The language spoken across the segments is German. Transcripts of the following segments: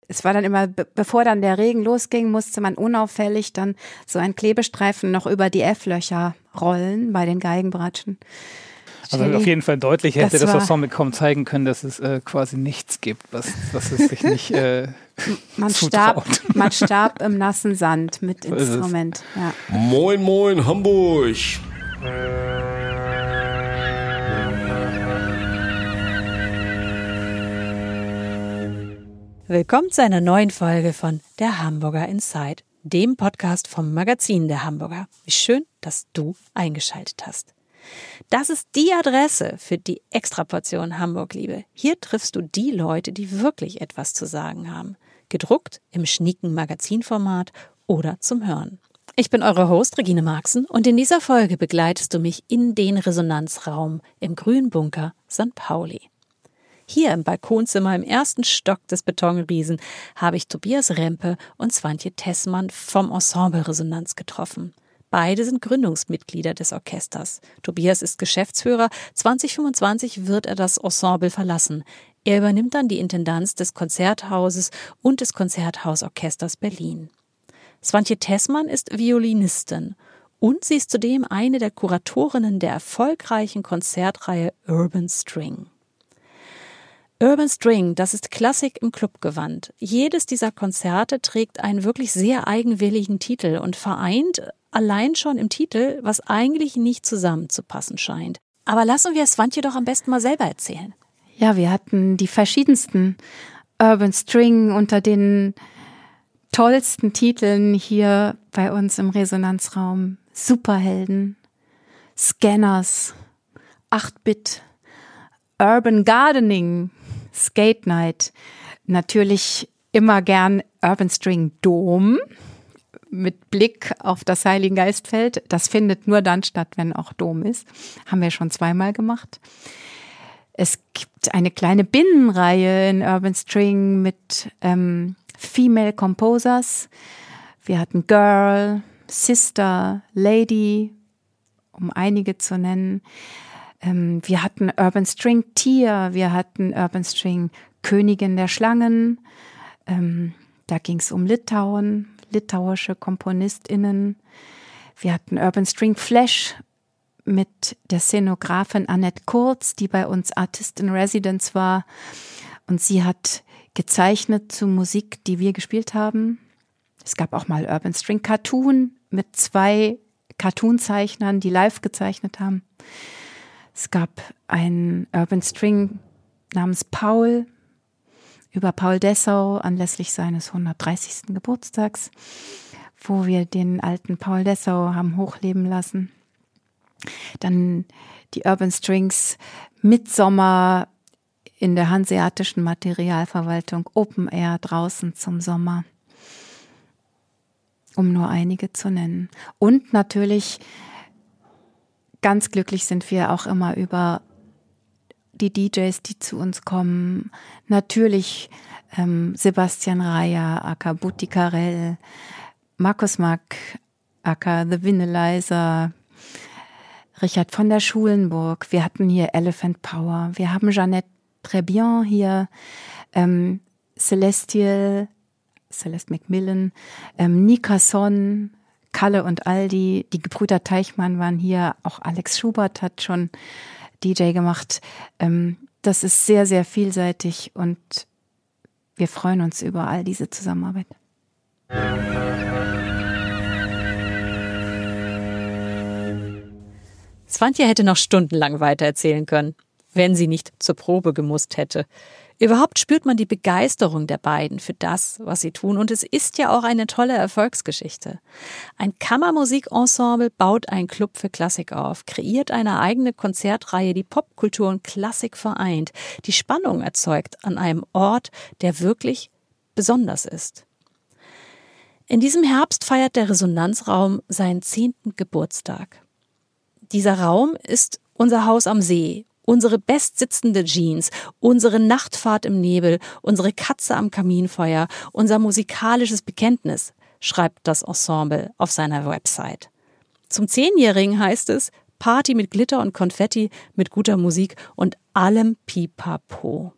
es war dann immer, bevor dann der Regen losging, musste man unauffällig dann so einen Klebestreifen noch über die F-Löcher rollen bei den Geigenbratschen. Also auf jeden Fall deutlich hätte das Ensemble kaum zeigen können, dass es quasi nichts gibt, was es sich nicht man starb im nassen Sand mit Instrument. Ja. Moin, moin, Hamburg! Willkommen zu einer neuen Folge von Der Hamburger Inside, dem Podcast vom Magazin Der Hamburger. Wie schön, dass du eingeschaltet hast. Das ist die Adresse für die Extraportion Hamburg-Liebe. Hier triffst du die Leute, die wirklich etwas zu sagen haben. Gedruckt im schnieken Magazinformat oder zum Hören. Ich bin eure Host Regine Marxen und in dieser Folge begleitest du mich in den Resonanzraum im Grünen Bunker St. Pauli. Hier im Balkonzimmer im ersten Stock des Betonriesen habe ich Tobias Rempe und Swantje Tessmann vom Ensemble Resonanz getroffen. Beide sind Gründungsmitglieder des Orchesters. Tobias ist Geschäftsführer. 2025 wird er das Ensemble verlassen. Er übernimmt dann die Intendanz des Konzerthauses und des Konzerthausorchesters Berlin. Swantje Tessmann ist Violinistin und sie ist zudem eine der Kuratorinnen der erfolgreichen Konzertreihe Urban String. Urban String, das ist Klassik im Clubgewand. Jedes dieser Konzerte trägt einen wirklich sehr eigenwilligen Titel und vereint allein schon im Titel, was eigentlich nicht zusammenzupassen scheint. Aber lassen wir es Swantje doch am besten mal selber erzählen. Ja, wir hatten die verschiedensten Urban String unter den tollsten Titeln hier bei uns im Resonanzraum. Superhelden, Scanners, 8-Bit, Urban Gardening, Skate Night, natürlich immer gern Urban String Dom mit Blick auf das Heiligengeistfeld. Das findet nur dann statt, wenn auch Dom ist. Haben wir schon zweimal gemacht. Es gibt eine kleine Binnenreihe in Urban String mit Female Composers. Wir hatten Girl, Sister, Lady, um einige zu nennen. Wir hatten Urban String Tier, wir hatten Urban String Königin der Schlangen. Da ging es um Litauen, litauische KomponistInnen. Wir hatten Urban String Flash mit der Szenografin Annette Kurz, die bei uns Artist in Residence war. Und sie hat gezeichnet zu Musik, die wir gespielt haben. Es gab auch mal Urban String Cartoon mit 2 Cartoonzeichnern, die live gezeichnet haben. Es gab einen Urban String namens Paul über Paul Dessau anlässlich seines 130. Geburtstags, wo wir den alten Paul Dessau haben hochleben lassen. Dann die Urban Strings Midsommer in der Hanseatischen Materialverwaltung, Open Air draußen zum Sommer, um nur einige zu nennen. Und natürlich ganz glücklich sind wir auch immer über die DJs, die zu uns kommen. Natürlich Sebastian Reyer, aka Butti Carell, Markus Mack, aka The Vinilizer, Richard von der Schulenburg. Wir hatten hier Elephant Power. Wir haben Jeanette Trebian hier, Celeste Macmillan, Nika Son, Kalle und Aldi, die Gebrüder Teichmann waren hier, auch Alex Schubert hat schon DJ gemacht. Das ist sehr, sehr vielseitig und wir freuen uns über all diese Zusammenarbeit. Swantje hätte noch stundenlang weitererzählen können, wenn sie nicht zur Probe gemusst hätte. Überhaupt spürt man die Begeisterung der beiden für das, was sie tun. Und es ist ja auch eine tolle Erfolgsgeschichte. Ein Kammermusikensemble baut einen Club für Klassik auf, kreiert eine eigene Konzertreihe, die Popkultur und Klassik vereint, die Spannung erzeugt an einem Ort, der wirklich besonders ist. In diesem Herbst feiert der Resonanzraum seinen 10. Geburtstag. Dieser Raum ist unser Haus am See, unsere bestsitzende Jeans, unsere Nachtfahrt im Nebel, unsere Katze am Kaminfeuer, unser musikalisches Bekenntnis, schreibt das Ensemble auf seiner Website. Zum 10-Jährigen heißt es Party mit Glitter und Konfetti, mit guter Musik und allem Pipapo.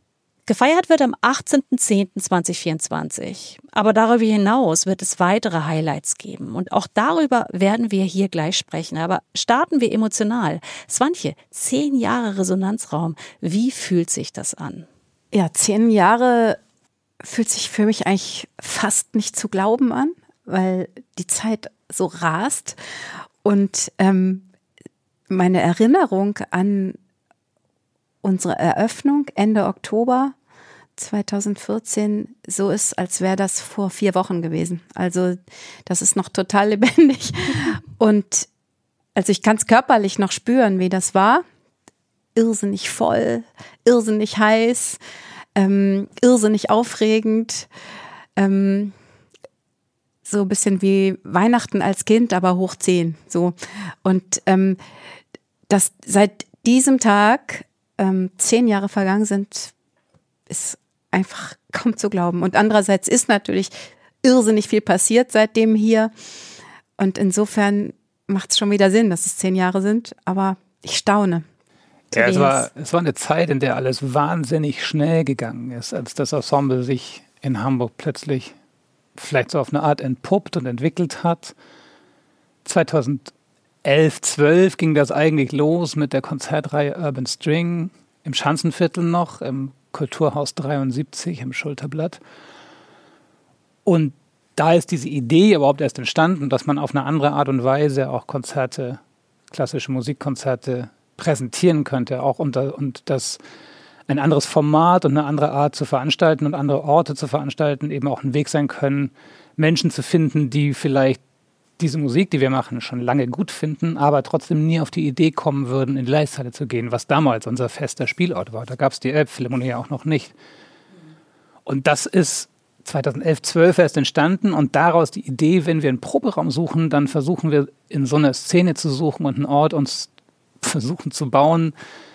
Gefeiert wird am 18.10.2024. Aber darüber hinaus wird es weitere Highlights geben. Und auch darüber werden wir hier gleich sprechen. Aber starten wir emotional. Swantje, 10 Jahre Resonanzraum. Wie fühlt sich das an? Ja, 10 Jahre fühlt sich für mich eigentlich fast nicht zu glauben an, weil die Zeit so rast. Und meine Erinnerung an unsere Eröffnung Ende Oktober 2014 so ist, als wäre das vor 4 Wochen gewesen. Also das ist noch total lebendig. Und also ich kann es körperlich noch spüren, wie das war. Irrsinnig voll, irrsinnig heiß, irrsinnig aufregend. So ein bisschen wie Weihnachten als Kind, aber hoch 10. So. Und dass seit diesem Tag 10 Jahre vergangen sind, ist einfach kaum zu glauben. Und andererseits ist natürlich irrsinnig viel passiert seitdem hier. Und insofern macht es schon wieder Sinn, dass es 10 Jahre sind. Aber ich staune. Ja, es war eine Zeit, in der alles wahnsinnig schnell gegangen ist, als das Ensemble sich in Hamburg plötzlich vielleicht so auf eine Art entpuppt und entwickelt hat. 2011, 12 ging das eigentlich los mit der Konzertreihe Urban String im Schanzenviertel noch, im Kulturhaus 73 im Schulterblatt. Und da ist diese Idee überhaupt erst entstanden, dass man auf eine andere Art und Weise auch Konzerte, klassische Musikkonzerte präsentieren könnte, auch und das ein anderes Format und eine andere Art zu veranstalten und andere Orte zu veranstalten eben auch ein Weg sein können, Menschen zu finden, die vielleicht diese Musik, die wir machen, schon lange gut finden, aber trotzdem nie auf die Idee kommen würden, in die Leisthalle zu gehen, was damals unser fester Spielort war. Da gab es die Elbphilharmonie ja auch noch nicht. Und das ist 2011, 12 erst entstanden und daraus die Idee, wenn wir einen Proberaum suchen, dann versuchen wir in so einer Szene zu suchen und einen Ort uns versuchen zu bauen,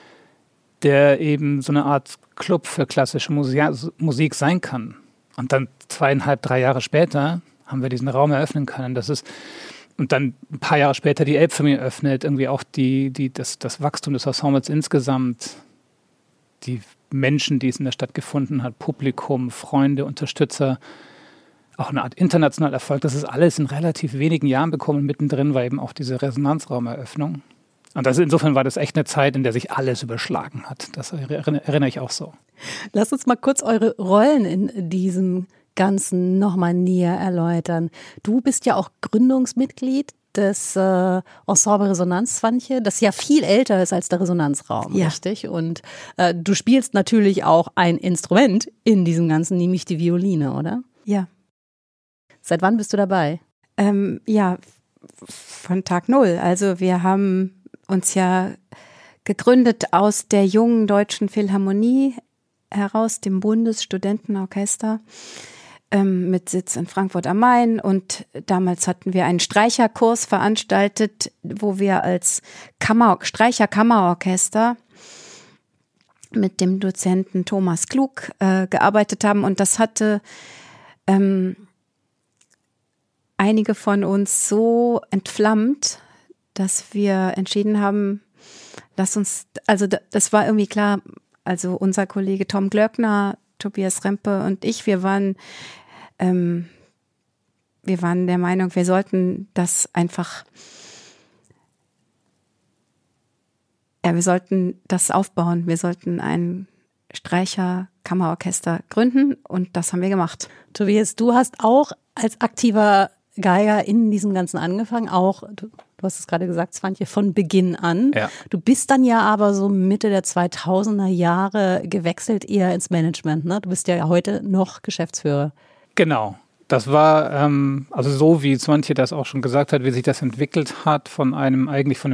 der eben so eine Art Club für klassische Musik sein kann. Und dann 2,5, 3 Jahre später haben wir diesen Raum eröffnen können. Und dann ein paar Jahre später die Elbphilharmonie eröffnet, irgendwie auch das Wachstum des Ensembles insgesamt, die Menschen, die es in der Stadt gefunden hat, Publikum, Freunde, Unterstützer, auch eine Art internationaler Erfolg. Das ist alles in relativ wenigen Jahren bekommen. Mittendrin war eben auch diese Resonanzraumeröffnung. Und insofern war das echt eine Zeit, in der sich alles überschlagen hat. Das erinnere ich auch so. Lasst uns mal kurz eure Rollen in diesem Ganzen nochmal näher erläutern. Du bist ja auch Gründungsmitglied des Ensemble Resonanz, Swantje, das ja viel älter ist als der Resonanzraum, ja. Richtig? Und du spielst natürlich auch ein Instrument in diesem Ganzen, nämlich die Violine, oder? Ja. Seit wann bist du dabei? Ja, von Tag 0. Also wir haben uns ja gegründet aus der jungen Deutschen Philharmonie heraus, dem Bundesstudentenorchester, mit Sitz in Frankfurt am Main. Und damals hatten wir einen Streicherkurs veranstaltet, wo wir als Streicher-Kammerorchester mit dem Dozenten Thomas Klug gearbeitet haben. Und das hatte einige von uns so entflammt, dass wir entschieden haben, das war irgendwie klar, also unser Kollege Tom Glöckner, Tobias Rempe und ich, wir waren der Meinung, wir sollten das einfach, wir sollten das aufbauen. Wir sollten ein Streicher-Kammerorchester gründen und das haben wir gemacht. Tobias, du hast auch als aktiver Geiger in diesem Ganzen angefangen, auch, du hast es gerade gesagt, Swantje, von Beginn an. Ja. Du bist dann ja aber so Mitte der 2000er Jahre gewechselt eher ins Management, ne? Du bist ja heute noch Geschäftsführer. Genau. Das war, also so wie Swantje das auch schon gesagt hat, wie sich das entwickelt hat von einem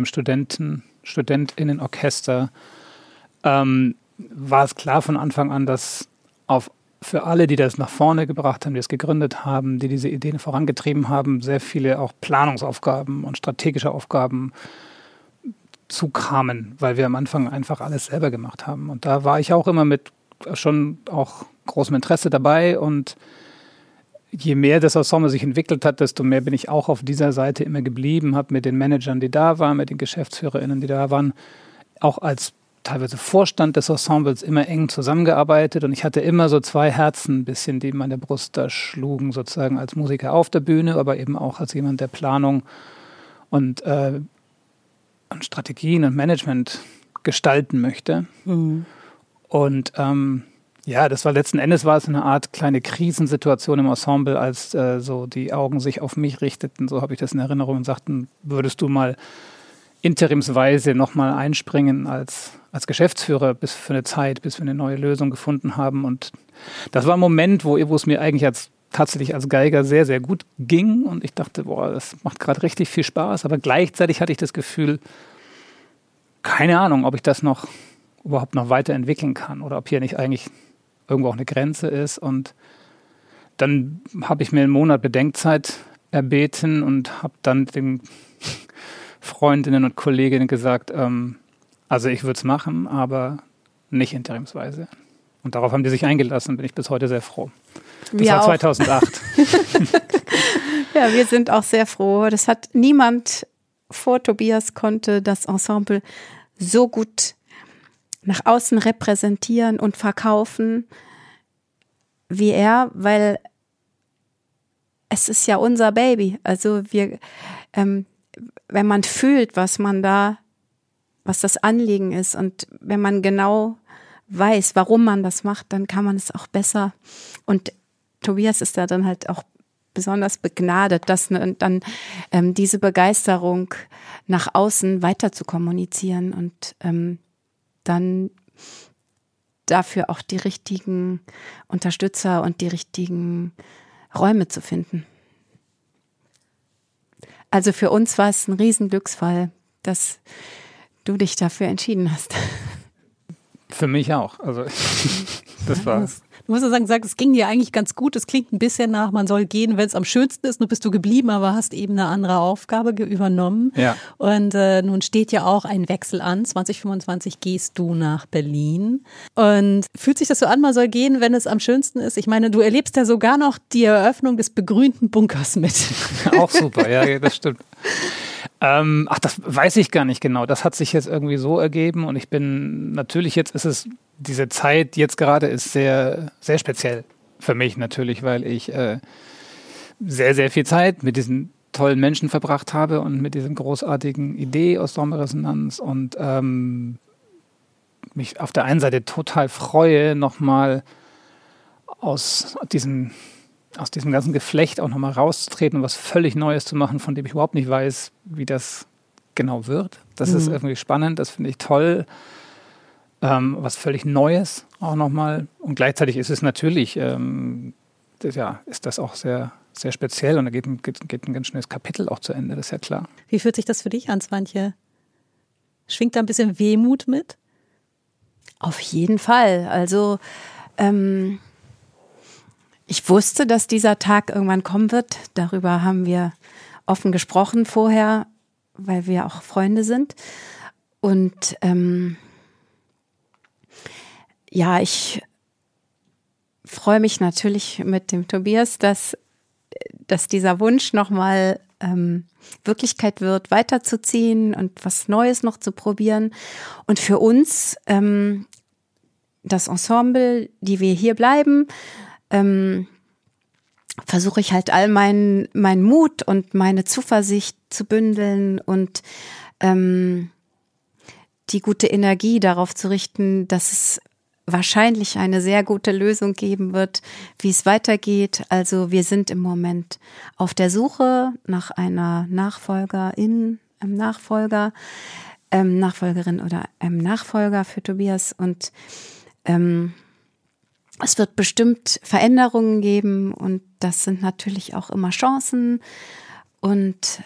StudentInnenorchester, war es klar von Anfang an, dass für alle, die das nach vorne gebracht haben, die es gegründet haben, die diese Ideen vorangetrieben haben, sehr viele auch Planungsaufgaben und strategische Aufgaben zukamen, weil wir am Anfang einfach alles selber gemacht haben. Und da war ich auch immer mit schon auch großem Interesse dabei und je mehr das Ensemble sich entwickelt hat, desto mehr bin ich auch auf dieser Seite immer geblieben, habe mit den Managern, die da waren, mit den GeschäftsführerInnen, die da waren, auch als teilweise Vorstand des Ensembles immer eng zusammengearbeitet und ich hatte immer so zwei Herzen ein bisschen, die in meiner Brust da schlugen, sozusagen als Musiker auf der Bühne, aber eben auch als jemand, der Planung und Strategien und Management gestalten möchte. Mhm. Und das war letzten Endes war es eine Art kleine Krisensituation im Ensemble, als so die Augen sich auf mich richteten, so habe ich das in Erinnerung, und sagten, würdest du mal interimsweise nochmal einspringen als Geschäftsführer für eine Zeit, bis wir eine neue Lösung gefunden haben. Und das war ein Moment, wo es mir eigentlich tatsächlich als Geiger sehr, sehr gut ging. Und ich dachte, das macht gerade richtig viel Spaß. Aber gleichzeitig hatte ich das Gefühl, keine Ahnung, ob ich das überhaupt noch weiterentwickeln kann oder ob hier nicht eigentlich irgendwo auch eine Grenze ist. Und dann habe ich mir einen Monat Bedenkzeit erbeten und habe dann den Freundinnen und Kolleginnen gesagt, also ich würde es machen, aber nicht interimsweise. Und darauf haben die sich eingelassen, bin ich bis heute sehr froh. Das war 2008. Ja, wir sind auch sehr froh. Das hat niemand vor Tobias konnte das Ensemble so gut nach außen repräsentieren und verkaufen wie er, weil es ist ja unser Baby. Also wenn man fühlt, was das Anliegen ist und wenn man genau weiß, warum man das macht, dann kann man es auch besser. Und Tobias ist da dann halt auch besonders begnadet, dann diese Begeisterung nach außen weiter zu kommunizieren und dann dafür auch die richtigen Unterstützer und die richtigen Räume zu finden. Also für uns war es ein Riesenglücksfall, dass du dich dafür entschieden hast. Für mich auch. Also das war's. Du musst ja sagen, es ging dir eigentlich ganz gut. Es klingt ein bisschen nach, man soll gehen, wenn es am schönsten ist. Nun bist du geblieben, aber hast eben eine andere Aufgabe übernommen. Ja. Und nun steht ja auch ein Wechsel an. 2025 gehst du nach Berlin. Und fühlt sich das so an, man soll gehen, wenn es am schönsten ist? Ich meine, du erlebst ja sogar noch die Eröffnung des begrünten Bunkers mit. Auch super, ja, das stimmt. Das weiß ich gar nicht genau. Das hat sich jetzt irgendwie so ergeben und ich bin natürlich diese Zeit jetzt gerade ist sehr, sehr speziell für mich natürlich, weil ich sehr, sehr viel Zeit mit diesen tollen Menschen verbracht habe und mit diesen großartigen Idee aus Sommerresonanz und mich auf der einen Seite total freue, nochmal aus diesem ganzen Geflecht auch nochmal rauszutreten und was völlig Neues zu machen, von dem ich überhaupt nicht weiß, wie das genau wird. Das ist irgendwie spannend, das finde ich toll. Was völlig Neues auch nochmal. Und gleichzeitig ist es natürlich, ist das auch sehr, sehr speziell und da geht ein ganz schönes Kapitel auch zu Ende, das ist ja klar. Wie fühlt sich das für dich an, Swantje? Schwingt da ein bisschen Wehmut mit? Auf jeden Fall. Also ich wusste, dass dieser Tag irgendwann kommen wird. Darüber haben wir offen gesprochen vorher, weil wir auch Freunde sind. Und ich freue mich natürlich mit dem Tobias, dass dieser Wunsch nochmal Wirklichkeit wird, weiterzuziehen und was Neues noch zu probieren. Und für uns, das Ensemble, die wir hier bleiben, versuche ich halt all meinen Mut und meine Zuversicht zu bündeln und die gute Energie darauf zu richten, dass es wahrscheinlich eine sehr gute Lösung geben wird, wie es weitergeht. Also wir sind im Moment auf der Suche nach einer Nachfolgerin oder einem Nachfolger für Tobias und es wird bestimmt Veränderungen geben und das sind natürlich auch immer Chancen und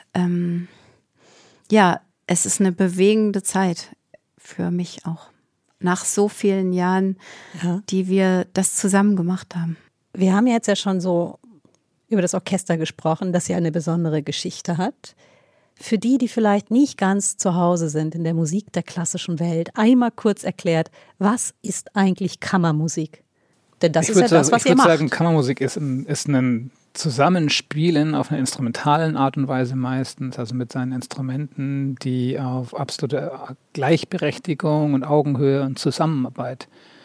es ist eine bewegende Zeit für mich auch. Nach so vielen Jahren, die wir das zusammen gemacht haben. Wir haben jetzt ja schon so über das Orchester gesprochen, das ja eine besondere Geschichte hat. Für die vielleicht nicht ganz zu Hause sind in der Musik der klassischen Welt, einmal kurz erklärt, was ist eigentlich Kammermusik? Denn das ist ja das, was ihr macht. Ich würde sagen, Kammermusik ist ein Zusammenspielen auf einer instrumentalen Art und Weise meistens, also mit seinen Instrumenten, die auf absolute Gleichberechtigung und Augenhöhe und Zusammenarbeit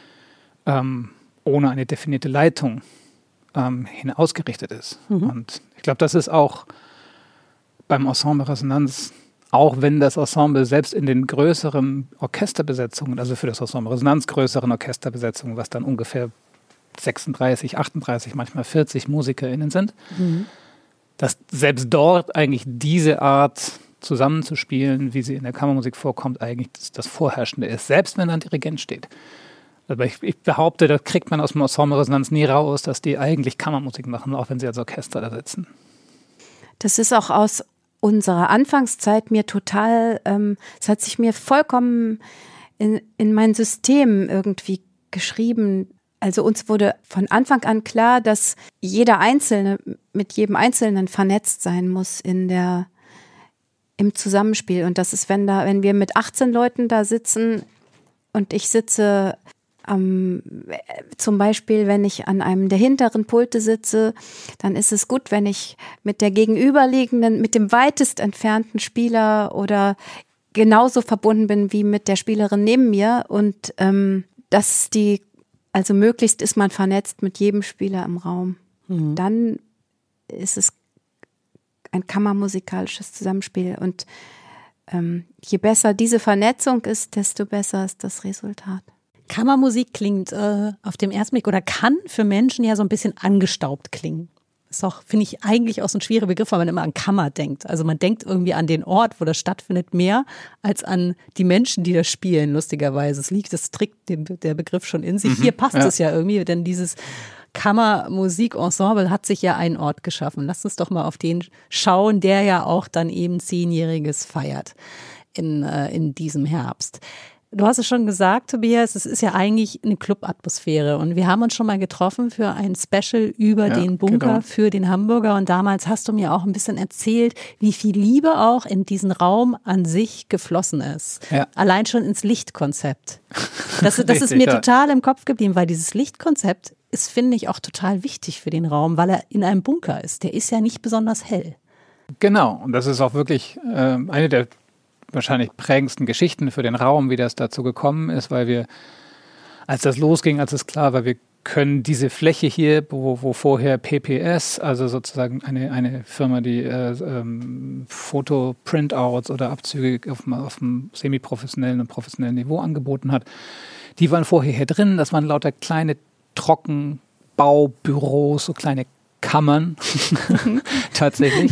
ohne eine definierte Leitung hin ausgerichtet ist. Und ich glaube, das ist auch beim Ensemble Resonanz, auch wenn das Ensemble selbst in den größeren Orchesterbesetzungen, also für das Ensemble Resonanz größeren Orchesterbesetzungen, was dann ungefähr 36, 38, manchmal 40 MusikerInnen sind, dass selbst dort eigentlich diese Art zusammenzuspielen, wie sie in der Kammermusik vorkommt, eigentlich das Vorherrschende ist, selbst wenn da ein Dirigent steht. Aber ich behaupte, da kriegt man aus dem Ensemble Resonanz nie raus, dass die eigentlich Kammermusik machen, auch wenn sie als Orchester da sitzen. Das ist auch aus unserer Anfangszeit mir total, es hat sich mir vollkommen in mein System irgendwie geschrieben. Also uns wurde von Anfang an klar, dass jeder Einzelne mit jedem Einzelnen vernetzt sein muss im Zusammenspiel. Und das ist, wenn wir mit 18 Leuten da sitzen und ich sitze zum Beispiel, wenn ich an einem der hinteren Pulte sitze, dann ist es gut, wenn ich mit der gegenüberliegenden, mit dem weitest entfernten Spieler oder genauso verbunden bin wie mit der Spielerin neben mir und also möglichst ist man vernetzt mit jedem Spieler im Raum. Dann ist es ein kammermusikalisches Zusammenspiel und je besser diese Vernetzung ist, desto besser ist das Resultat. Kammermusik klingt auf dem ersten Blick oder kann für Menschen ja so ein bisschen angestaubt klingen. Ist auch, finde ich, eigentlich auch so ein schwieriger Begriff, weil man immer an Kammer denkt. Also man denkt irgendwie an den Ort, wo das stattfindet, mehr als an die Menschen, die das spielen, lustigerweise. Das trägt der Begriff schon in sich. Hier passt es ja irgendwie, denn dieses Kammermusikensemble hat sich ja einen Ort geschaffen. Lass uns doch mal auf den schauen, der ja auch dann eben 10-Jähriges feiert in diesem Herbst. Du hast es schon gesagt, Tobias, es ist ja eigentlich eine Club-Atmosphäre und wir haben uns schon mal getroffen für ein Special über den Bunker für den Hamburger und damals hast du mir auch ein bisschen erzählt, wie viel Liebe auch in diesen Raum an sich geflossen ist. Ja. Allein schon ins Lichtkonzept. Das ist mir total im Kopf geblieben, weil dieses Lichtkonzept ist, finde ich, auch total wichtig für den Raum, weil er in einem Bunker ist. Der ist ja nicht besonders hell. Genau, und das ist auch wirklich eine der wahrscheinlich prägendsten Geschichten für den Raum, wie das dazu gekommen ist, weil wir, als das losging, als es klar war, wir können diese Fläche hier, wo vorher PPS, also sozusagen eine Firma, die Foto-Printouts oder Abzüge auf dem semi-professionellen und professionellen Niveau angeboten hat, die waren vorher hier drin, das waren lauter kleine Trockenbaubüros, so kleine Kammern tatsächlich.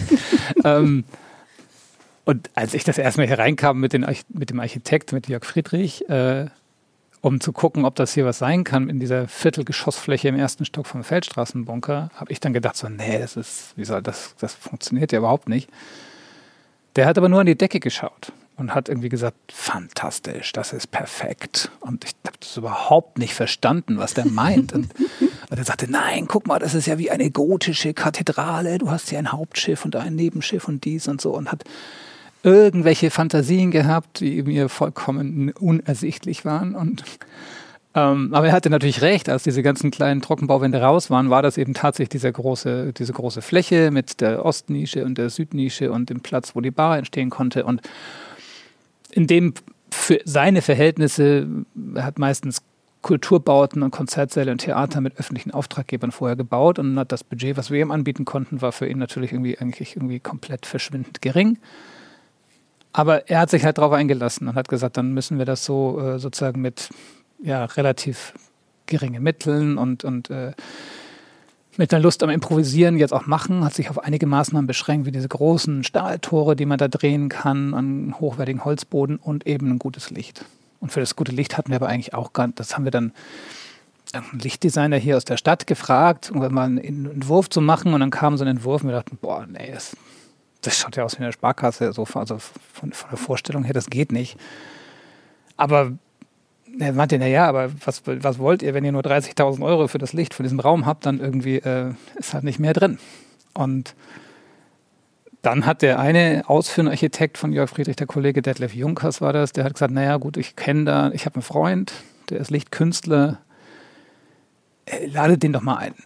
Und als ich das erste Mal hier reinkam mit dem Architekt, mit Jörg Friedrich, um zu gucken, ob das hier was sein kann in dieser Viertelgeschossfläche im ersten Stock vom Feldstraßenbunker, habe ich dann gedacht, so, nee, das funktioniert ja überhaupt nicht. Der hat aber nur an die Decke geschaut und hat irgendwie gesagt, fantastisch, das ist perfekt. Und ich habe das überhaupt nicht verstanden, was der meint. Und er sagte, nein, guck mal, das ist ja wie eine gotische Kathedrale, du hast hier ein Hauptschiff und ein Nebenschiff und dies und so und hat irgendwelche Fantasien gehabt, die mir vollkommen unersichtlich waren. Aber er hatte natürlich recht, als diese ganzen kleinen Trockenbauwände raus waren, war das eben tatsächlich diese große Fläche mit der Ostnische und der Südnische und dem Platz, wo die Bar entstehen konnte. Und in dem für seine Verhältnisse hat meistens Kulturbauten und Konzertsäle und Theater mit öffentlichen Auftraggebern vorher gebaut und hat das Budget, was wir ihm anbieten konnten, war für ihn natürlich irgendwie komplett verschwindend gering. Aber er hat sich halt darauf eingelassen und hat gesagt, dann müssen wir das so sozusagen mit relativ geringen Mitteln und mit einer Lust am Improvisieren jetzt auch machen, hat sich auf einige Maßnahmen beschränkt, wie diese großen Stahltore, die man da drehen kann, an hochwertigen Holzboden und eben ein gutes Licht. Und für das gute Licht hatten wir aber eigentlich auch das haben wir dann einen Lichtdesigner hier aus der Stadt gefragt, um mal einen Entwurf zu machen und dann kam so ein Entwurf und wir dachten, boah, nee, das schaut ja aus wie eine Sparkasse, also von der Vorstellung her, das geht nicht. Aber er meinte, aber was wollt ihr, wenn ihr nur 30.000 € für das Licht von diesem Raum habt, dann irgendwie ist halt nicht mehr drin. Und dann hat der eine ausführende Architekt von Jörg Friedrich, der Kollege Detlef Junkers war das, der hat gesagt, gut, ich habe einen Freund, der ist Lichtkünstler, lade den doch mal ein.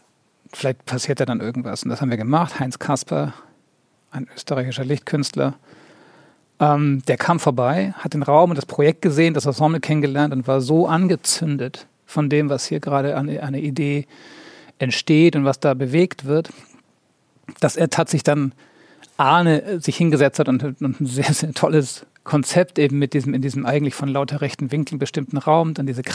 vielleicht passiert ja dann irgendwas. Und das haben wir gemacht. Heinz Kasper, ein österreichischer Lichtkünstler, der kam vorbei, hat den Raum und das Projekt gesehen, das Ensemble kennengelernt und war so angezündet von dem, was hier gerade an eine Idee entsteht und was da bewegt wird, dass er tatsächlich dann sich hingesetzt hat und ein sehr, sehr tolles Konzept eben in diesem eigentlich von lauter rechten Winkeln bestimmten Raum, dann diese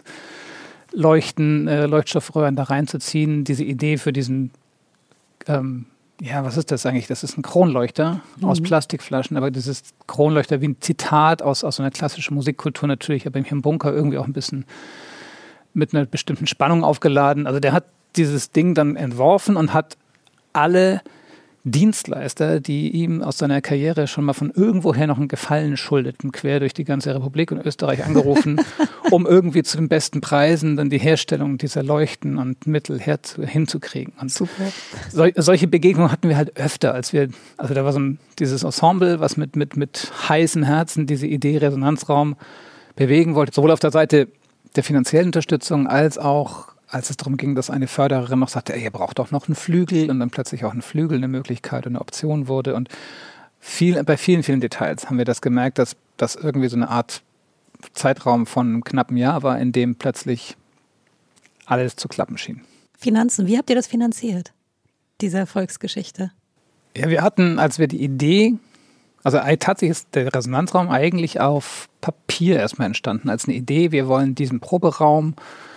Leuchtstoffröhren da reinzuziehen, diese Idee für diesen, was ist das eigentlich? Das ist ein Kronleuchter aus Plastikflaschen, aber dieses Kronleuchter wie ein Zitat aus so einer klassischen Musikkultur natürlich, aber hier im Bunker irgendwie auch ein bisschen mit einer bestimmten Spannung aufgeladen. Also der hat dieses Ding dann entworfen und hat alle Dienstleister, die ihm aus seiner Karriere schon mal von irgendwoher noch einen Gefallen schuldeten, quer durch die ganze Republik und Österreich angerufen, um irgendwie zu den besten Preisen dann die Herstellung dieser Leuchten und Mittel hinzukriegen. Und super. Solche Begegnungen hatten wir halt öfter, also da war dieses Ensemble, was mit heißen Herzen diese Idee Resonanzraum bewegen wollte, sowohl auf der Seite der finanziellen Unterstützung als auch als es darum ging, dass eine Fördererin noch sagte, ihr braucht doch noch einen Flügel und dann plötzlich auch ein Flügel eine Möglichkeit und eine Option wurde. Und bei vielen, vielen Details haben wir das gemerkt, dass das irgendwie so eine Art Zeitraum von einem knappen Jahr war, in dem plötzlich alles zu klappen schien. Finanzen, wie habt ihr das finanziert, diese Erfolgsgeschichte? Ja, wir hatten, als wir die Idee, also tatsächlich ist der Resonanzraum eigentlich auf Papier erstmal entstanden, als eine Idee, wir wollen diesen Proberaum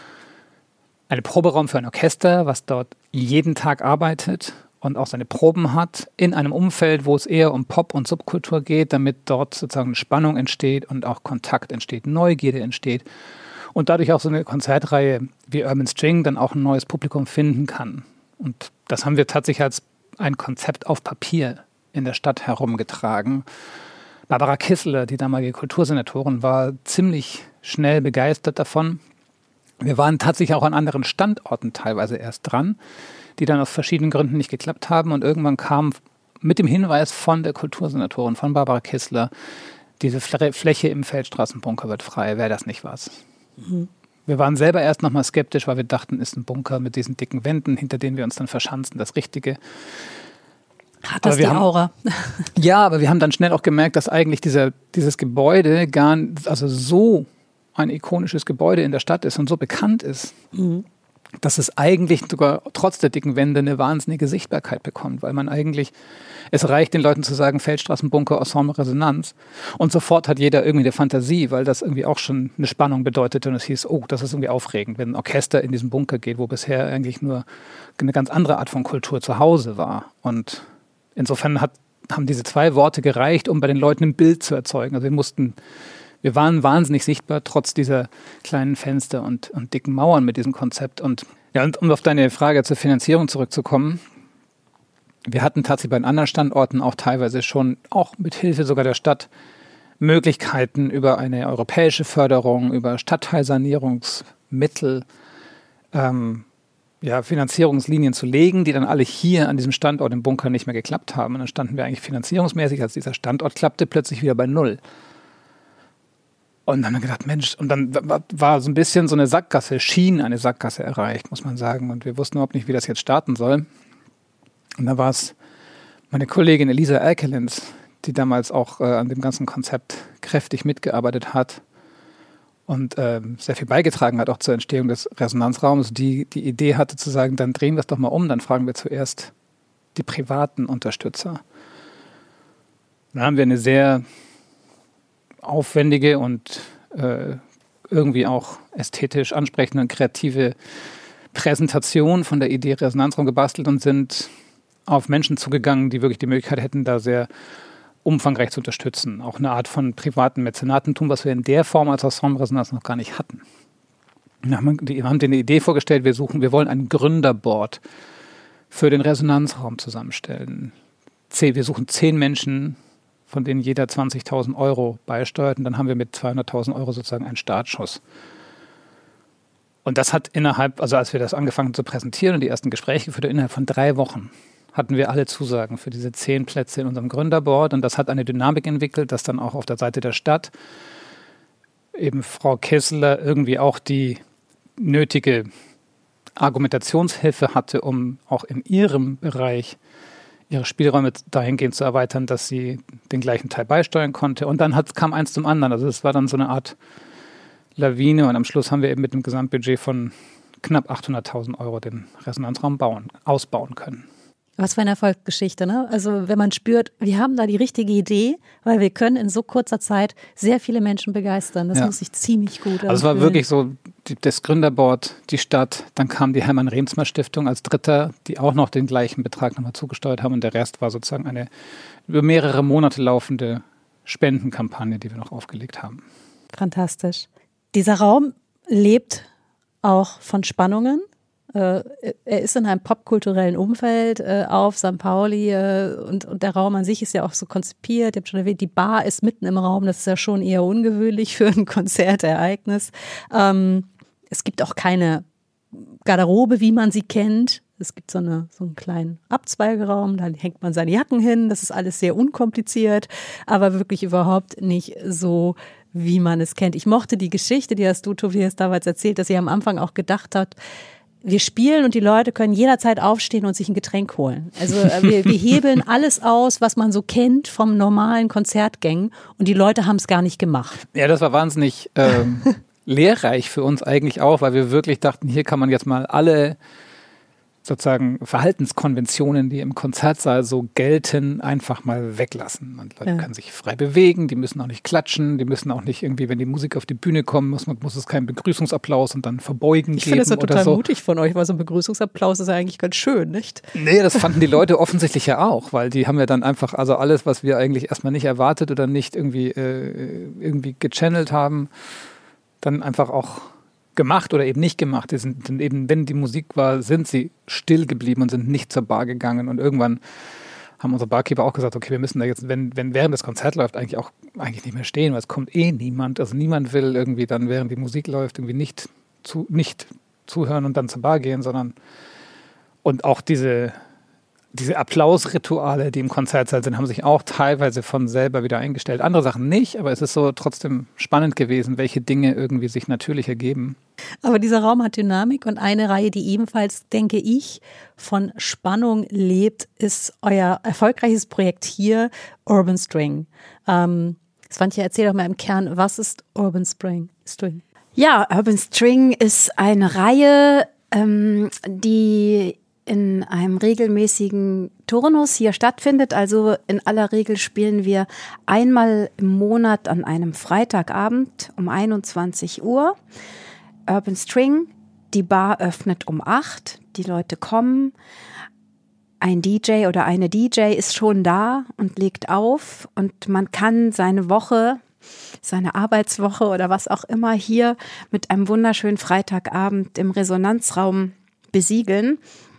für ein Orchester, was dort jeden Tag arbeitet und auch seine Proben hat, in einem Umfeld, wo es eher um Pop- und Subkultur geht, damit dort sozusagen eine Spannung entsteht und auch Kontakt entsteht, Neugierde entsteht und dadurch auch so eine Konzertreihe wie Urban String dann auch ein neues Publikum finden kann. Und das haben wir tatsächlich als ein Konzept auf Papier in der Stadt herumgetragen. Barbara Kissler, die damalige Kultursenatorin, war ziemlich schnell begeistert davon. Wir waren tatsächlich auch an anderen Standorten teilweise erst dran, die dann aus verschiedenen Gründen nicht geklappt haben. Und irgendwann kam mit dem Hinweis von der Kultursenatorin, von Barbara Kissler, diese Fläche im Feldstraßenbunker wird frei, wäre das nicht was? Mhm. Wir waren selber erst nochmal skeptisch, weil wir dachten, ist ein Bunker mit diesen dicken Wänden, hinter denen wir uns dann verschanzen, das Richtige. Hat das die Aura? Ja, aber wir haben dann schnell auch gemerkt, dass eigentlich dieses Gebäude so ein ikonisches Gebäude in der Stadt ist und so bekannt ist, dass es eigentlich sogar trotz der dicken Wände eine wahnsinnige Sichtbarkeit bekommt, weil es reicht den Leuten zu sagen, Feldstraßenbunker, Ensemble Resonanz und sofort hat jeder irgendwie eine Fantasie, weil das irgendwie auch schon eine Spannung bedeutete und es hieß, oh, das ist irgendwie aufregend, wenn ein Orchester in diesen Bunker geht, wo bisher eigentlich nur eine ganz andere Art von Kultur zu Hause war. Und insofern haben diese 2 Worte gereicht, um bei den Leuten ein Bild zu erzeugen. Also wir waren wahnsinnig sichtbar, trotz dieser kleinen Fenster und dicken Mauern mit diesem Konzept. Und um auf deine Frage zur Finanzierung zurückzukommen, wir hatten tatsächlich bei den anderen Standorten auch teilweise schon, auch mit Hilfe sogar der Stadt, Möglichkeiten über eine europäische Förderung, über Stadtteilsanierungsmittel, Finanzierungslinien zu legen, die dann alle hier an diesem Standort im Bunker nicht mehr geklappt haben. Und dann standen wir eigentlich finanzierungsmäßig, als dieser Standort klappte, plötzlich wieder bei 0. Und dann haben wir gedacht, Mensch, und dann war so ein bisschen so eine Sackgasse, eine Sackgasse erreicht, muss man sagen. Und wir wussten überhaupt nicht, wie das jetzt starten soll. Und da war es meine Kollegin Elisa Erkelins, die damals auch an dem ganzen Konzept kräftig mitgearbeitet hat und sehr viel beigetragen hat, auch zur Entstehung des Resonanzraums, die Idee hatte zu sagen, dann drehen wir es doch mal um, dann fragen wir zuerst die privaten Unterstützer. Dann haben wir eine sehr aufwendige und irgendwie auch ästhetisch ansprechende und kreative Präsentation von der Idee Resonanzraum gebastelt und sind auf Menschen zugegangen, die wirklich die Möglichkeit hätten, da sehr umfangreich zu unterstützen. Auch eine Art von privaten Mäzenatentum, was wir in der Form als Ensemble Resonanz noch gar nicht hatten. Wir haben denen eine Idee vorgestellt, wir wollen ein Gründerboard für den Resonanzraum zusammenstellen. Wir suchen 10 Menschen, von denen jeder 20.000 Euro beisteuert. Und dann haben wir mit 200.000 Euro sozusagen einen Startschuss. Und das hat als wir das angefangen zu präsentieren und die ersten Gespräche geführt, innerhalb von 3 Wochen hatten wir alle Zusagen für diese 10 Plätze in unserem Gründerboard. Und das hat eine Dynamik entwickelt, dass dann auch auf der Seite der Stadt eben Frau Kessler irgendwie auch die nötige Argumentationshilfe hatte, um auch in ihrem Bereich ihre Spielräume dahingehend zu erweitern, dass sie den gleichen Teil beisteuern konnte. Und dann kam eins zum anderen. Also es war dann so eine Art Lawine und am Schluss haben wir eben mit einem Gesamtbudget von knapp 800.000 € den Resonanzraum ausbauen können. Was für eine Erfolgsgeschichte, ne? Also wenn man spürt, wir haben da die richtige Idee, weil wir können in so kurzer Zeit sehr viele Menschen begeistern. Das muss sich ziemlich gut anfühlen. Also es war wirklich so, das Gründerboard, die Stadt, dann kam die Hermann-Reemtsma-Stiftung als Dritter, die auch noch den gleichen Betrag nochmal zugesteuert haben und der Rest war sozusagen eine über mehrere Monate laufende Spendenkampagne, die wir noch aufgelegt haben. Fantastisch. Dieser Raum lebt auch von Spannungen. Er ist in einem popkulturellen Umfeld auf St. Pauli und der Raum an sich ist ja auch so konzipiert. Ihr habt schon erwähnt, die Bar ist mitten im Raum. Das ist ja schon eher ungewöhnlich für ein Konzertereignis. Es gibt auch keine Garderobe, wie man sie kennt. Es gibt so einen kleinen Abzweigeraum, da hängt man seine Jacken hin. Das ist alles sehr unkompliziert, aber wirklich überhaupt nicht so, wie man es kennt. Ich mochte die Geschichte, die hast du, Tobias, damals erzählt, dass ihr am Anfang auch gedacht habt, wir spielen und die Leute können jederzeit aufstehen und sich ein Getränk holen. Also wir hebeln alles aus, was man so kennt vom normalen Konzertgängen und die Leute haben es gar nicht gemacht. Ja, das war wahnsinnig lehrreich für uns eigentlich auch, weil wir wirklich dachten, hier kann man jetzt mal alle sozusagen Verhaltenskonventionen, die im Konzertsaal so gelten, einfach mal weglassen. Und Leute können sich frei bewegen, die müssen auch nicht klatschen, die müssen auch nicht irgendwie, wenn die Musik auf die Bühne kommt, muss es keinen Begrüßungsapplaus und dann verbeugen ich geben oder so. Ich finde das ja total mutig von euch, weil so ein Begrüßungsapplaus ist ja eigentlich ganz schön, nicht? Nee, das fanden die Leute offensichtlich ja auch, weil die haben ja dann einfach, also alles, was wir eigentlich erstmal nicht erwartet oder nicht irgendwie gechannelt haben, dann einfach auch gemacht oder eben nicht gemacht. Die sind eben, wenn die Musik war, sind sie still geblieben und sind nicht zur Bar gegangen. Und irgendwann haben unsere Barkeeper auch gesagt, okay, wir müssen da jetzt, wenn während das Konzert läuft, eigentlich nicht mehr stehen, weil es kommt niemand. Also niemand will irgendwie dann, während die Musik läuft, irgendwie nicht zuhören und dann zur Bar gehen, sondern und auch diese Applausrituale, die im Konzertsaal sind, haben sich auch teilweise von selber wieder eingestellt. Andere Sachen nicht, aber es ist so trotzdem spannend gewesen, welche Dinge irgendwie sich natürlich ergeben. Aber dieser Raum hat Dynamik und eine Reihe, die ebenfalls, denke ich, von Spannung lebt, ist euer erfolgreiches Projekt hier, Urban String. Svantje, erzähl doch mal im Kern, was ist Urban String? Ja, Urban String ist eine Reihe, die in einem regelmäßigen Turnus hier stattfindet. Also in aller Regel spielen wir einmal im Monat an einem Freitagabend um 21 Uhr. Urban String, die Bar öffnet um 8, die Leute kommen. Ein DJ oder eine DJ ist schon da und legt auf und man kann seine Arbeitswoche oder was auch immer hier mit einem wunderschönen Freitagabend im Resonanzraum besiegeln.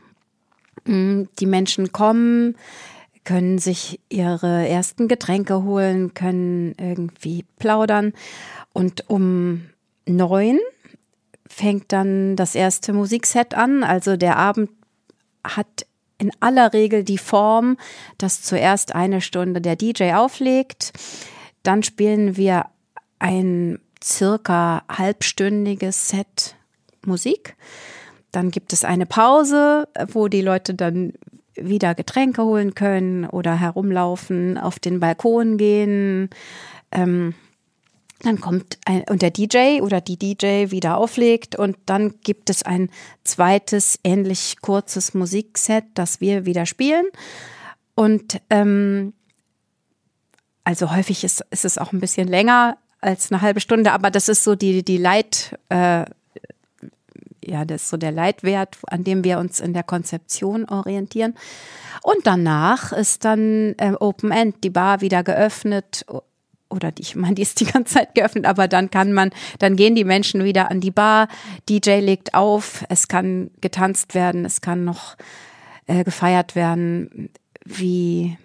Die Menschen kommen, können sich ihre ersten Getränke holen, können irgendwie plaudern und um 9 fängt dann das erste Musikset an. Also der Abend hat in aller Regel die Form, dass zuerst eine Stunde der DJ auflegt, dann spielen wir ein circa halbstündiges Set Musik. Dann gibt es eine Pause, wo die Leute dann wieder Getränke holen können oder herumlaufen, auf den Balkon gehen. Dann kommt und der DJ oder die DJ wieder auflegt und dann gibt es ein zweites, ähnlich kurzes Musikset, das wir wieder spielen. Und also häufig ist es auch ein bisschen länger als eine halbe Stunde, aber das ist so das ist so der Leitwert, an dem wir uns in der Konzeption orientieren. Und danach ist dann Open End, die Bar wieder geöffnet. Oder die ist die ganze Zeit geöffnet, aber dann gehen die Menschen wieder an die Bar. DJ legt auf, es kann getanzt werden, es kann noch gefeiert werden, wie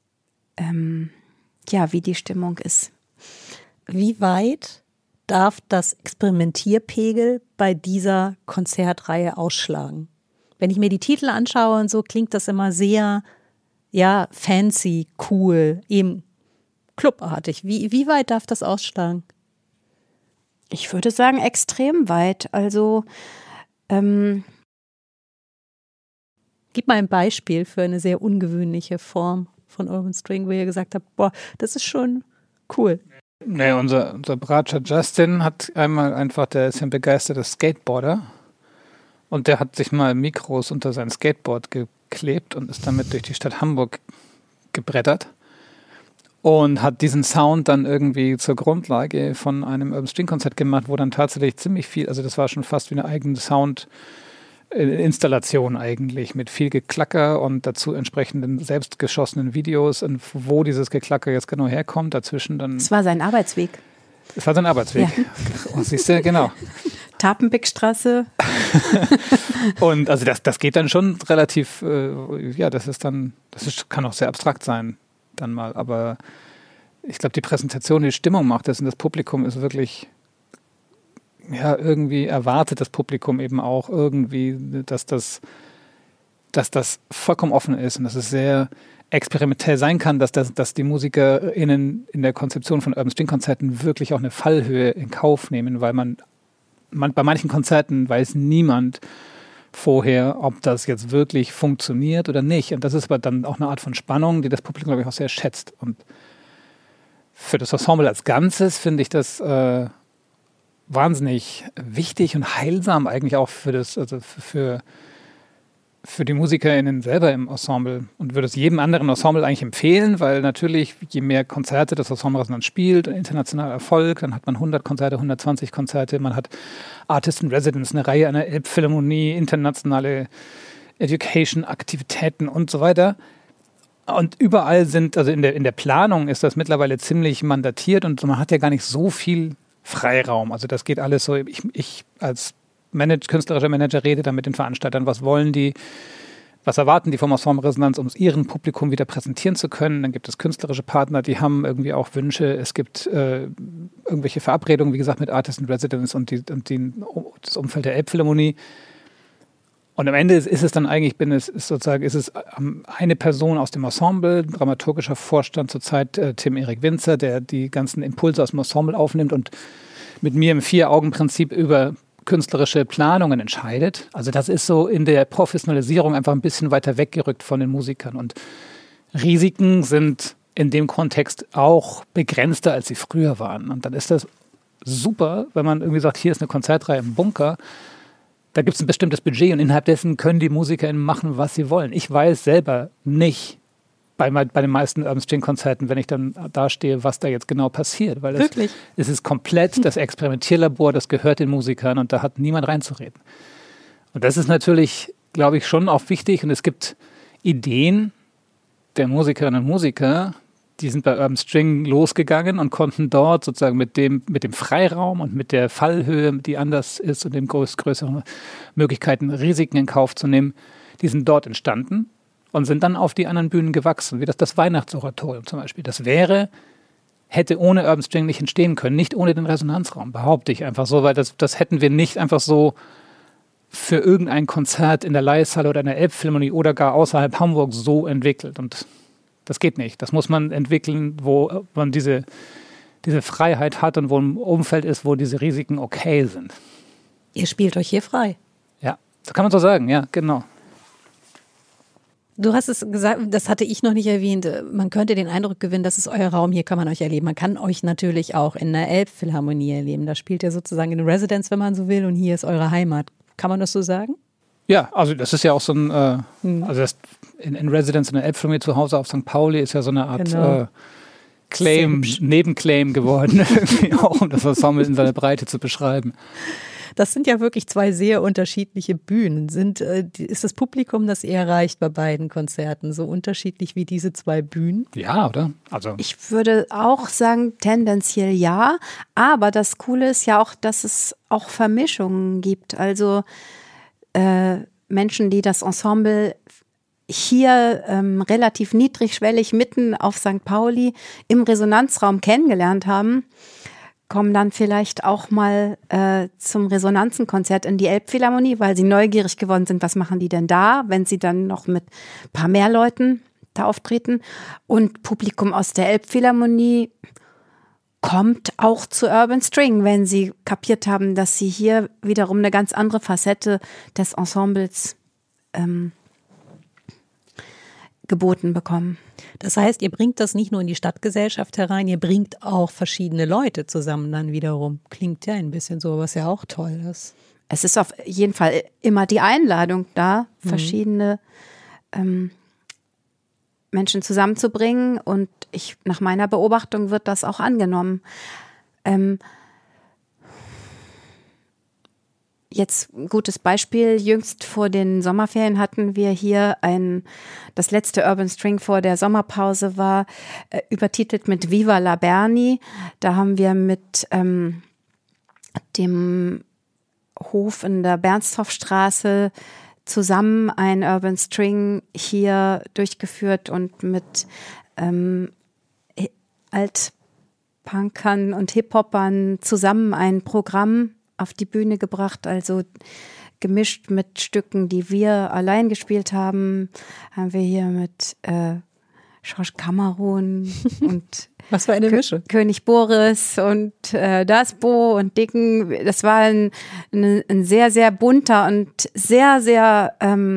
die Stimmung ist. Wie weit darf das Experimentierpegel bei dieser Konzertreihe ausschlagen? Wenn ich mir die Titel anschaue und so, klingt das immer sehr, fancy, cool, eben clubartig. Wie weit darf das ausschlagen? Ich würde sagen, extrem weit. Also Gib mal ein Beispiel für eine sehr ungewöhnliche Form von Urban String, wo ihr gesagt habt, boah, das ist schon cool. Nee, unser Bratscher Justin hat einmal einfach, der ist ja ein begeisterter Skateboarder und der hat sich mal Mikros unter sein Skateboard geklebt und ist damit durch die Stadt Hamburg gebrettert und hat diesen Sound dann irgendwie zur Grundlage von einem Urban String Konzert gemacht, wo dann tatsächlich ziemlich viel, also das war schon fast wie eine eigene Sound-Installation eigentlich, mit viel Geklacker und dazu entsprechenden selbstgeschossenen Videos und wo dieses Geklacker jetzt genau herkommt, dazwischen dann... Das war sein Arbeitsweg. Das war sein Arbeitsweg. Ja. Oh, siehst du, genau. Tapenbeckstraße. Und also das geht dann schon relativ, kann auch sehr abstrakt sein dann mal, aber ich glaube, die Präsentation, die Stimmung macht das und das Publikum ist wirklich, ja, irgendwie erwartet das Publikum eben auch irgendwie, dass das vollkommen offen ist und dass es sehr experimentell sein kann, dass die MusikerInnen in der Konzeption von Urban String Konzerten wirklich auch eine Fallhöhe in Kauf nehmen, weil man bei manchen Konzerten weiß niemand vorher, ob das jetzt wirklich funktioniert oder nicht. Und das ist aber dann auch eine Art von Spannung, die das Publikum, glaube ich, auch sehr schätzt. Und für das Ensemble als Ganzes finde ich das wahnsinnig wichtig und heilsam eigentlich auch für die MusikerInnen selber im Ensemble und würde es jedem anderen Ensemble eigentlich empfehlen, weil natürlich, je mehr Konzerte das Ensemble dann spielt, internationaler Erfolg, dann hat man 100 Konzerte, 120 Konzerte, man hat Artist in Residence, eine Reihe einer Elbphilharmonie, internationale Education-Aktivitäten und so weiter. Und überall also in der Planung ist das mittlerweile ziemlich mandatiert und man hat ja gar nicht so viel Freiraum. Also das geht alles so, ich als künstlerischer Manager rede dann mit den Veranstaltern, was wollen die, was erwarten die vom Ensemble Resonanz, um es ihrem Publikum wieder präsentieren zu können. Dann gibt es künstlerische Partner, die haben irgendwie auch Wünsche. Es gibt irgendwelche Verabredungen, wie gesagt, mit Artist in Residence und das Umfeld der Elbphilharmonie. Und am Ende ist es dann eigentlich, ist es eine Person aus dem Ensemble, dramaturgischer Vorstand zurzeit Tim Erik Winzer, der die ganzen Impulse aus dem Ensemble aufnimmt und mit mir im 4-Augen-Prinzip über künstlerische Planungen entscheidet. Also das ist so in der Professionalisierung einfach ein bisschen weiter weggerückt von den Musikern. Und Risiken sind in dem Kontext auch begrenzter, als sie früher waren. Und dann ist das super, wenn man irgendwie sagt, hier ist eine Konzertreihe im Bunker, da gibt es ein bestimmtes Budget und innerhalb dessen können die MusikerInnen machen, was sie wollen. Ich weiß selber nicht bei den meisten Urban String Konzerten, wenn ich dann da stehe, was da jetzt genau passiert. Weil es ist komplett das Experimentierlabor, das gehört den Musikern und da hat niemand reinzureden. Und das ist natürlich, glaube ich, schon auch wichtig und es gibt Ideen der Musikerinnen und Musiker, die sind bei Urban String losgegangen und konnten dort sozusagen mit dem Freiraum und mit der Fallhöhe, die anders ist und den größeren Möglichkeiten, Risiken in Kauf zu nehmen, die sind dort entstanden und sind dann auf die anderen Bühnen gewachsen, wie das Weihnachtsoratorium zum Beispiel. Das hätte ohne Urban String nicht entstehen können, nicht ohne den Resonanzraum, behaupte ich einfach so, weil das hätten wir nicht einfach so für irgendein Konzert in der Leihhalle oder in der Elbphilharmonie oder gar außerhalb Hamburg so entwickelt. Und das geht nicht. Das muss man entwickeln, wo man diese Freiheit hat und wo ein Umfeld ist, wo diese Risiken okay sind. Ihr spielt euch hier frei. Ja, das kann man so sagen, ja, genau. Du hast es gesagt, das hatte ich noch nicht erwähnt, man könnte den Eindruck gewinnen, das ist euer Raum, hier kann man euch erleben. Man kann euch natürlich auch in der Elbphilharmonie erleben. Da spielt ihr sozusagen in Residence, wenn man so will, und hier ist eure Heimat. Kann man das so sagen? Ja, also das ist ja auch so ein, also das in Residence in der Elbphilharmonie zu Hause auf St. Pauli ist ja so eine Art Nebenclaim geworden, irgendwie auch, um das Ensemble in seiner Breite zu beschreiben. Das sind ja wirklich zwei sehr unterschiedliche Bühnen. Ist das Publikum, das ihr erreicht bei beiden Konzerten, so unterschiedlich wie diese zwei Bühnen? Ja, oder? Also ich würde auch sagen, tendenziell ja. Aber das Coole ist ja auch, dass es auch Vermischungen gibt. Also Menschen, die das Ensemble hier relativ niedrigschwellig mitten auf St. Pauli im Resonanzraum kennengelernt haben, kommen dann vielleicht auch mal zum Resonanzenkonzert in die Elbphilharmonie, weil sie neugierig geworden sind, was machen die denn da, wenn sie dann noch mit ein paar mehr Leuten da auftreten. Und Publikum aus der Elbphilharmonie kommt auch zu Urban String, wenn sie kapiert haben, dass sie hier wiederum eine ganz andere Facette des Ensembles geboten bekommen. Das heißt, ihr bringt das nicht nur in die Stadtgesellschaft herein, ihr bringt auch verschiedene Leute zusammen dann wiederum. Klingt ja ein bisschen so, was ja auch toll ist. Es ist auf jeden Fall immer die Einladung da, verschiedene Menschen zusammenzubringen, und nach meiner Beobachtung wird das auch angenommen. Jetzt ein gutes Beispiel, jüngst vor den Sommerferien hatten wir hier das letzte Urban String vor der Sommerpause war übertitelt mit Viva la Berni. Da haben wir mit dem Hof in der Bernstorffstraße zusammen ein Urban String hier durchgeführt und mit Altpunkern und Hip-Hopern zusammen ein Programm auf die Bühne gebracht, also gemischt mit Stücken, die wir allein gespielt haben. Haben wir hier mit Schorsch Kamerun und was für eine Mische? König Boris und Dasbo und Dicken. Das war ein sehr, sehr bunter und sehr, sehr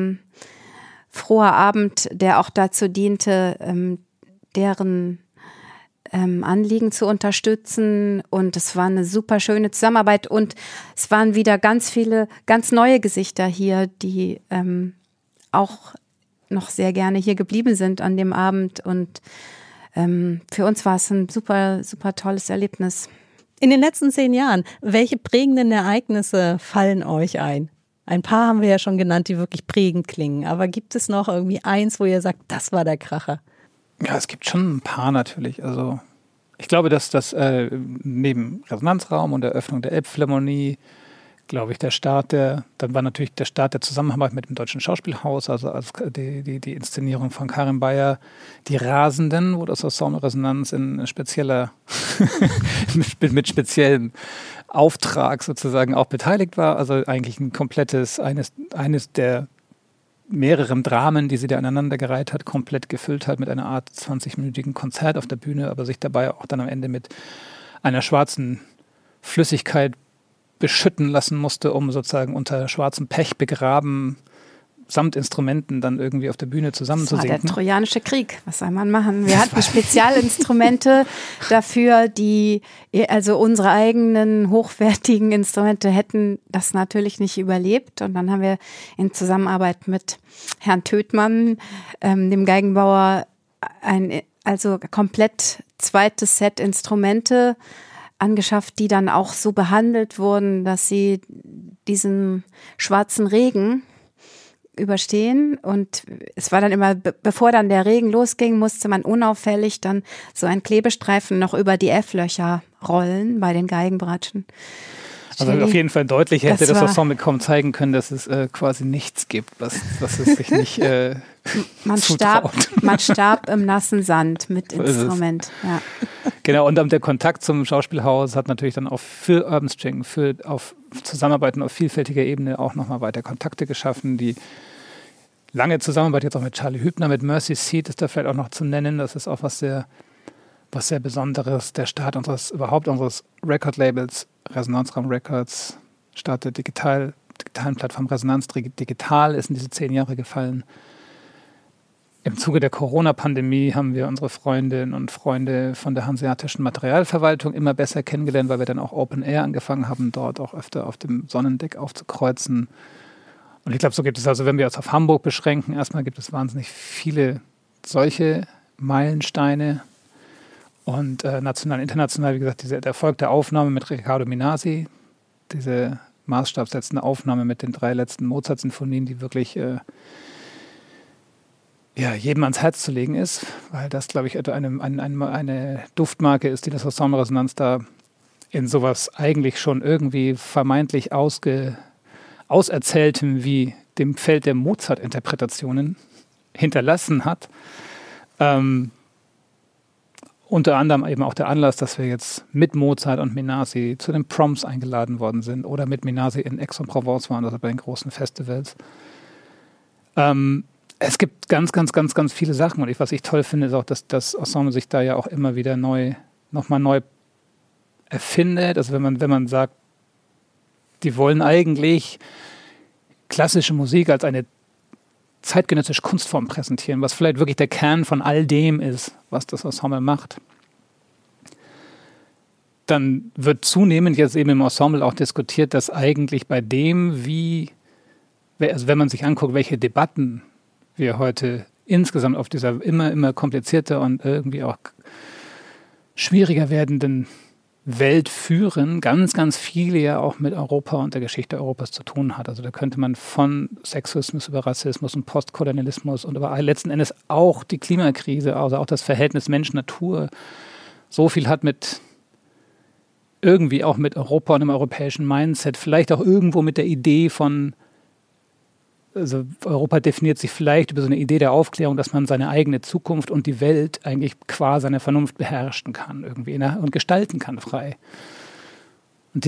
froher Abend, der auch dazu diente, deren Anliegen zu unterstützen, und es war eine super schöne Zusammenarbeit, und es waren wieder ganz viele, ganz neue Gesichter hier, die auch noch sehr gerne hier geblieben sind an dem Abend, und für uns war es ein super, super tolles Erlebnis. In den letzten 10 Jahren, welche prägenden Ereignisse fallen euch ein? Ein paar haben wir ja schon genannt, die wirklich prägend klingen, aber gibt es noch irgendwie eins, wo ihr sagt, das war der Kracher? Ja, es gibt schon ein paar natürlich. Also ich glaube, dass das neben Resonanzraum und der Eröffnung der Elbphilharmonie, glaube ich, dann war natürlich der Start der Zusammenarbeit mit dem Deutschen Schauspielhaus, also als die Inszenierung von Karin Bayer, Die Rasenden, wo das Ensemble Resonanz in spezieller mit speziellem Auftrag sozusagen auch beteiligt war. Also eigentlich ein komplettes, eines der mehreren Dramen, die sie da aneinandergereiht hat, komplett gefüllt hat mit einer Art 20-minütigen Konzert auf der Bühne, aber sich dabei auch dann am Ende mit einer schwarzen Flüssigkeit beschütten lassen musste, um sozusagen unter schwarzem Pech begraben, samt Instrumenten dann irgendwie auf der Bühne zusammenzusinken. Das war der Trojanische Krieg. Was soll man machen? Wir hatten Spezialinstrumente dafür, also unsere eigenen hochwertigen Instrumente hätten das natürlich nicht überlebt. Und dann haben wir in Zusammenarbeit mit Herrn Töthmann, dem Geigenbauer, also komplett zweites Set Instrumente angeschafft, die dann auch so behandelt wurden, dass sie diesen schwarzen Regen überstehen. Und es war dann immer, bevor dann der Regen losging, musste man unauffällig dann so einen Klebestreifen noch über die F-Löcher rollen bei den Geigenbratschen. Also auf jeden Fall deutlich hätte das Ensemble kaum zeigen können, dass es quasi nichts gibt, was es sich nicht man starb im nassen Sand mit Instrument. Ja. Genau, und der Kontakt zum Schauspielhaus hat natürlich dann auch für Urban String, auf Zusammenarbeiten auf vielfältiger Ebene auch nochmal weiter Kontakte geschaffen. Die lange Zusammenarbeit jetzt auch mit Charlie Hübner, mit Mercy Seat ist da vielleicht auch noch zu nennen. Das ist auch was sehr Besonderes. Der Start unseres Record-Labels, Resonanzraum Records, Start der digitalen Plattform Resonanz Digital ist in diese 10 Jahre gefallen. Im Zuge der Corona-Pandemie haben wir unsere Freundinnen und Freunde von der Hanseatischen Materialverwaltung immer besser kennengelernt, weil wir dann auch Open Air angefangen haben, dort auch öfter auf dem Sonnendeck aufzukreuzen. Und ich glaube, so gibt es also, wenn wir uns auf Hamburg beschränken, erstmal gibt es wahnsinnig viele solche Meilensteine. Und national, international, wie gesagt, der Erfolg der Aufnahme mit Riccardo Minasi, diese maßstabssetzende Aufnahme mit den 3 letzten Mozart-Sinfonien, die wirklich jedem ans Herz zu legen ist, weil das, glaube ich, eine Duftmarke ist, die das Ensemble Resonanz da in sowas eigentlich schon irgendwie vermeintlich Auserzähltem wie dem Feld der Mozart-Interpretationen hinterlassen hat. Unter anderem eben auch der Anlass, dass wir jetzt mit Mozart und Minasi zu den Proms eingeladen worden sind oder mit Minasi in Aix-en-Provence waren, also bei den großen Festivals. Es gibt ganz, ganz, ganz, ganz viele Sachen, und was ich toll finde, ist auch, dass das Ensemble sich da ja auch immer wieder nochmal neu erfindet. Also wenn man sagt, die wollen eigentlich klassische Musik als eine zeitgenössische Kunstform präsentieren, was vielleicht wirklich der Kern von all dem ist, was das Ensemble macht. Dann wird zunehmend jetzt eben im Ensemble auch diskutiert, dass eigentlich bei dem, also wenn man sich anguckt, welche Debatten wir heute insgesamt auf dieser immer komplizierter und irgendwie auch schwieriger werdenden Welt führen, ganz, ganz viele ja auch mit Europa und der Geschichte Europas zu tun hat. Also da könnte man von Sexismus über Rassismus und Postkolonialismus und aber letzten Endes auch die Klimakrise, also auch das Verhältnis Mensch-Natur, so viel hat mit irgendwie auch mit Europa und dem europäischen Mindset, vielleicht auch irgendwo mit der Idee von, also Europa definiert sich vielleicht über so eine Idee der Aufklärung, dass man seine eigene Zukunft und die Welt eigentlich qua seiner Vernunft beherrschen kann irgendwie und gestalten kann frei. Und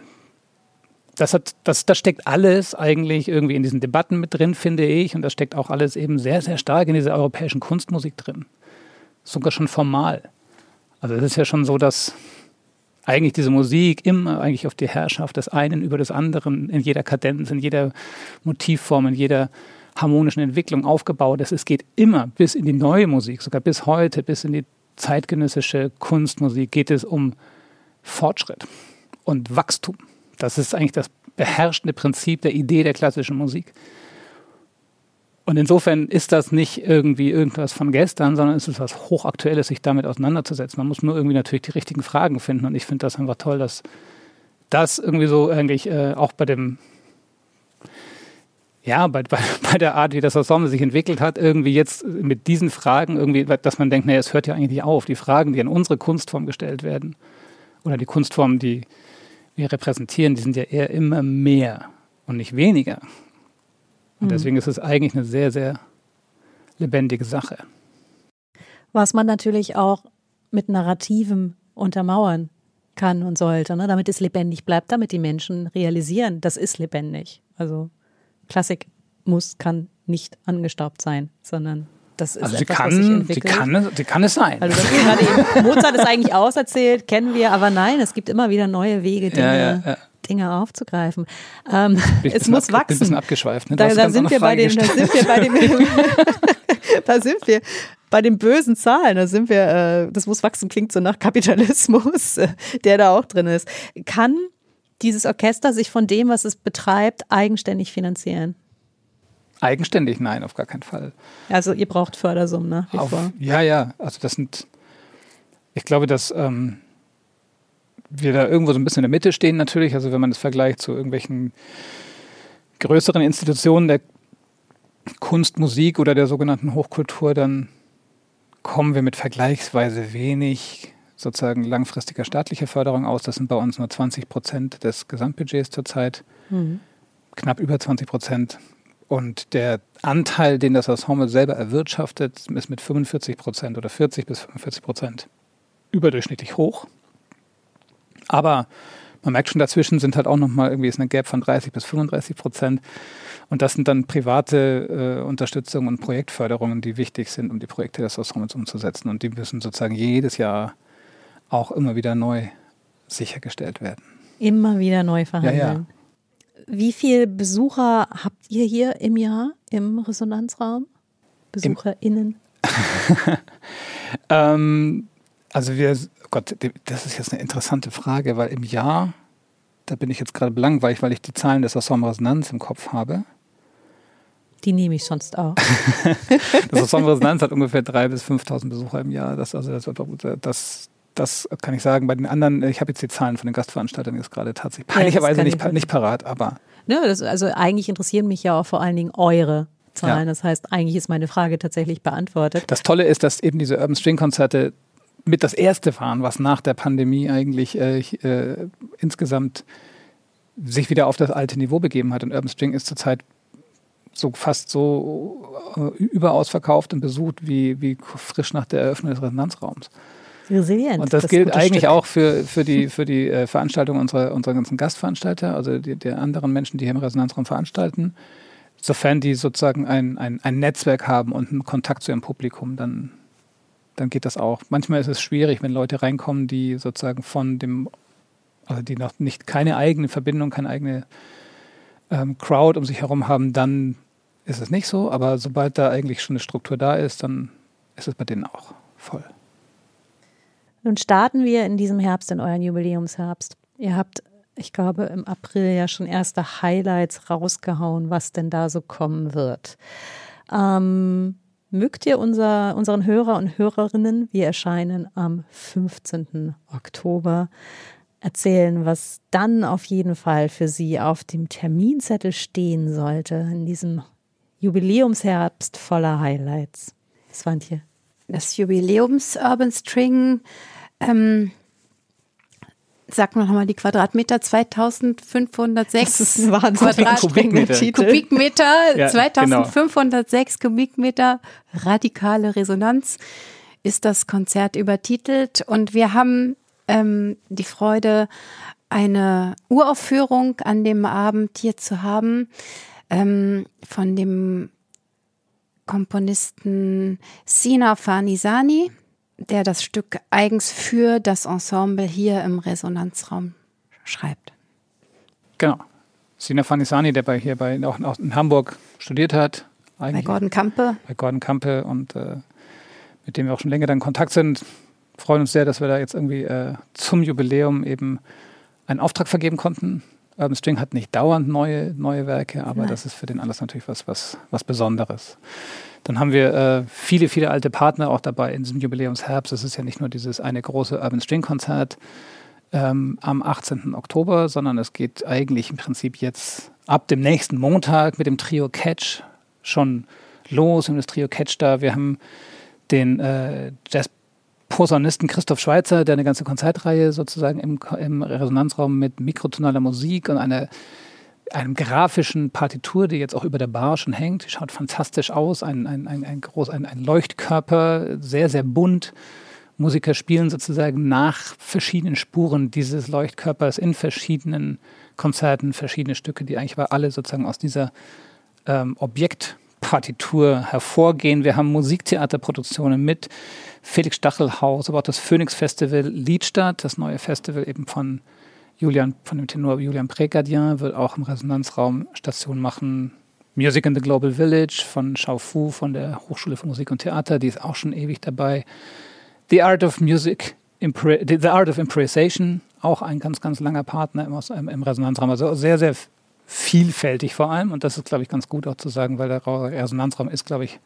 das steckt alles eigentlich irgendwie in diesen Debatten mit drin, finde ich, und das steckt auch alles eben sehr, sehr stark in dieser europäischen Kunstmusik drin. Sogar schon formal. Also es ist ja schon so, dass eigentlich diese Musik immer eigentlich auf die Herrschaft des einen über des anderen in jeder Kadenz, in jeder Motivform, in jeder harmonischen Entwicklung aufgebaut ist. Es geht immer bis in die neue Musik, sogar bis heute, bis in die zeitgenössische Kunstmusik geht es um Fortschritt und Wachstum. Das ist eigentlich das beherrschende Prinzip der Idee der klassischen Musik. Und insofern ist das nicht irgendwie irgendwas von gestern, sondern es ist was Hochaktuelles, sich damit auseinanderzusetzen. Man muss nur irgendwie natürlich die richtigen Fragen finden. Und ich finde das einfach toll, dass das irgendwie so eigentlich auch bei dem, ja, bei der Art, wie das Ensemble sich entwickelt hat, irgendwie jetzt mit diesen Fragen irgendwie, dass man denkt, naja, es hört ja eigentlich nicht auf. Die Fragen, die an unsere Kunstform gestellt werden oder die Kunstformen, die wir repräsentieren, die sind ja eher immer mehr und nicht weniger. Und deswegen ist es eigentlich eine sehr, sehr lebendige Sache. Was man natürlich auch mit Narrativem untermauern kann und sollte, ne? Damit es lebendig bleibt, damit die Menschen realisieren, das ist lebendig. Also Klassik kann nicht angestaubt sein, sondern das ist also etwas, was sich entwickelt. Sie kann es sein. Also das ist gerade eben, Mozart ist eigentlich auserzählt, kennen wir, aber nein, es gibt immer wieder neue Wege, Dinge aufzugreifen. Es muss wachsen. Ein bisschen abgeschweift. Ne? Da sind wir bei den bösen Zahlen. Das muss wachsen, klingt so nach Kapitalismus, der da auch drin ist. Kann dieses Orchester sich von dem, was es betreibt, eigenständig finanzieren? Eigenständig? Nein, auf gar keinen Fall. Also ihr braucht Fördersummen nach wie vor? Ja. Also ich glaube, dass wir da irgendwo so ein bisschen in der Mitte stehen natürlich. Also wenn man das vergleicht zu irgendwelchen größeren Institutionen der Kunst, Musik oder der sogenannten Hochkultur, dann kommen wir mit vergleichsweise wenig sozusagen langfristiger staatlicher Förderung aus. Das sind bei uns nur 20% des Gesamtbudgets zurzeit, knapp über 20%. Und der Anteil, den das Ensemble selber erwirtschaftet, ist mit 45% oder 40-45% überdurchschnittlich hoch. Aber man merkt schon, dazwischen sind halt auch nochmal irgendwie ist eine Gap von 30-35%. Und das sind dann private Unterstützung und Projektförderungen, die wichtig sind, um die Projekte des Ensembles umzusetzen. Und die müssen sozusagen jedes Jahr auch immer wieder neu sichergestellt werden. Immer wieder neu verhandeln. Ja. Wie viele Besucher habt ihr hier im Jahr im Resonanzraum? BesucherInnen? Also das ist jetzt eine interessante Frage, weil im Jahr, da bin ich jetzt gerade belangweilt, weil ich die Zahlen des Ensemble Resonanz im Kopf habe. Die nehme ich sonst auch. Das Ensemble Resonanz hat ungefähr 3.000 bis 5.000 Besucher im Jahr. Das kann ich sagen. Bei den anderen, ich habe jetzt die Zahlen von den Gastveranstaltern jetzt gerade tatsächlich peinlicherweise nicht parat, aber. Ja, also eigentlich interessieren mich ja auch vor allen Dingen eure Zahlen. Ja. Das heißt, eigentlich ist meine Frage tatsächlich beantwortet. Das Tolle ist, dass eben diese Urban String Konzerte mit das erste waren, was nach der Pandemie eigentlich insgesamt sich wieder auf das alte Niveau begeben hat. Und Urban String ist zurzeit fast so überaus verkauft und besucht wie frisch nach der Eröffnung des Resonanzraums. Resilient. Und das gilt eigentlich auch für die Veranstaltung unserer ganzen Gastveranstalter, also der anderen Menschen, die hier im Resonanzraum veranstalten. Sofern die sozusagen ein Netzwerk haben und einen Kontakt zu ihrem Publikum, dann geht das auch. Manchmal ist es schwierig, wenn Leute reinkommen, die sozusagen die noch nicht keine eigene Verbindung, keine eigene Crowd um sich herum haben, dann ist es nicht so, aber sobald da eigentlich schon eine Struktur da ist, dann ist es bei denen auch voll. Nun starten wir in diesem Herbst, in euren Jubiläumsherbst. Ihr habt, ich glaube, im April ja schon erste Highlights rausgehauen, was denn da so kommen wird. Mögt ihr unseren Hörer und Hörerinnen, wir erscheinen am 15. Oktober, erzählen, was dann auf jeden Fall für Sie auf dem Terminzettel stehen sollte in diesem Jubiläumsherbst voller Highlights? Swantje. Das Jubiläums-Urban String, sag mal nochmal die Quadratmeter, 2506. Das ist ein wahnsinniger Kubikmeter, Ja, 2506 Kubikmeter, radikale Resonanz ist das Konzert übertitelt. Und wir haben die Freude, eine Uraufführung an dem Abend hier zu haben, von dem Komponisten Sina Farnisani, der das Stück eigens für das Ensemble hier im Resonanzraum schreibt. Genau. Sina Farnisani, der auch in Hamburg studiert hat. Bei Gordon Campe. Bei Gordon Campe und mit dem wir auch schon länger in Kontakt sind. Freuen uns sehr, dass wir da jetzt irgendwie zum Jubiläum eben einen Auftrag vergeben konnten. Urban String hat nicht dauernd neue Werke, aber das ist für den Anlass natürlich was Besonderes. Dann haben wir viele, viele alte Partner auch dabei in diesem Jubiläumsherbst. Es ist ja nicht nur dieses eine große Urban String Konzert am 18. Oktober, sondern es geht eigentlich im Prinzip jetzt ab dem nächsten Montag mit dem Trio Catch schon los. Wir haben das Trio Catch da. Wir haben den Jazz-Posaunisten Christoph Schweitzer, der eine ganze Konzertreihe sozusagen im Resonanzraum mit mikrotonaler Musik und einem grafischen Partitur, die jetzt auch über der Bar schon hängt. Die schaut fantastisch aus, ein Leuchtkörper, sehr, sehr bunt. Musiker spielen sozusagen nach verschiedenen Spuren dieses Leuchtkörpers in verschiedenen Konzerten, verschiedene Stücke, die eigentlich aber alle sozusagen aus dieser Objektpartitur hervorgehen. Wir haben Musiktheaterproduktionen mit Felix Stachelhaus, aber auch das Phoenix Festival Liedstadt, das neue Festival eben von dem Tenor Julian Prégardien, wird auch im Resonanzraum Station machen. Music in the Global Village von Shao Fu von der Hochschule für Musik und Theater, die ist auch schon ewig dabei. The Art of Improvisation, auch ein ganz, ganz langer Partner im Resonanzraum. Also sehr, sehr vielfältig vor allem. Und das ist, glaube ich, ganz gut auch zu sagen, weil der Resonanzraum ist, glaube ich,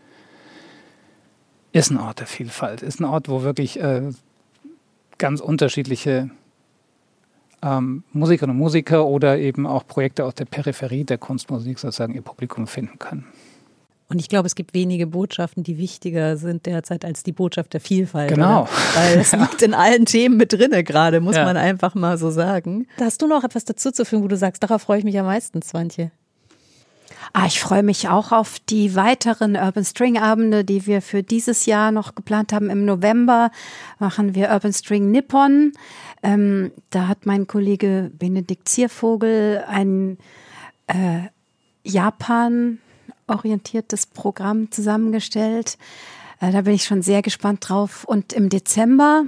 ist ein Ort der Vielfalt. Ist ein Ort, wo wirklich ganz unterschiedliche Musikerinnen und Musiker oder eben auch Projekte aus der Peripherie der Kunstmusik sozusagen ihr Publikum finden können. Und ich glaube, es gibt wenige Botschaften, die wichtiger sind derzeit als die Botschaft der Vielfalt. Genau. Oder? Weil es liegt in allen Themen mit drinne gerade, muss man einfach mal so sagen. Hast du noch etwas dazu zu fügen, wo du sagst, darauf freue ich mich am meisten, Swantje? Ich freue mich auch auf die weiteren Urban String Abende, die wir für dieses Jahr noch geplant haben. Im November machen wir Urban String Nippon. Da hat mein Kollege Benedikt Ziervogel ein Japan-orientiertes Programm zusammengestellt. Da bin ich schon sehr gespannt drauf. Und im Dezember,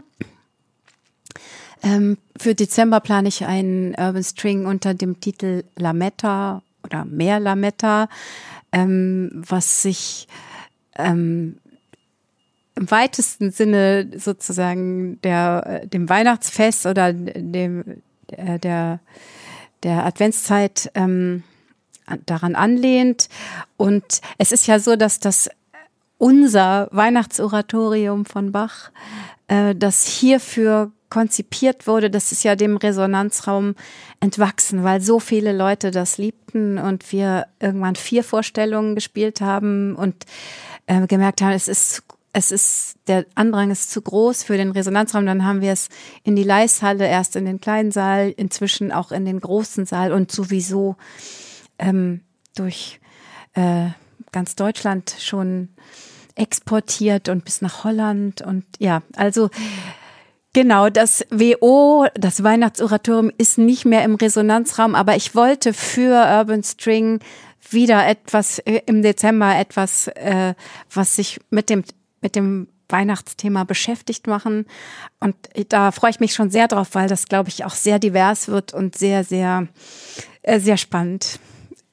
für Dezember plane ich einen Urban String unter dem Titel Lametta oder mehr Lametta, was sich im weitesten Sinne sozusagen dem Weihnachtsfest oder der Adventszeit daran anlehnt. Und es ist ja so, dass unser Weihnachtsoratorium von Bach, das hierfür konzipiert wurde, das ist ja dem Resonanzraum entwachsen, weil so viele Leute das liebten und wir irgendwann 4 Vorstellungen gespielt haben und gemerkt haben, der Andrang ist zu groß für den Resonanzraum. Dann haben wir es in die Leishalle, erst in den kleinen Saal, inzwischen auch in den großen Saal und sowieso durch ganz Deutschland schon exportiert und bis nach Holland. Und ja, also genau, das WO, das Weihnachtsoratorium, ist nicht mehr im Resonanzraum, aber ich wollte für Urban String wieder im Dezember etwas, was sich mit dem Weihnachtsthema beschäftigt machen. Und da freue ich mich schon sehr drauf, weil das, glaube ich, auch sehr divers wird und sehr, sehr, sehr spannend.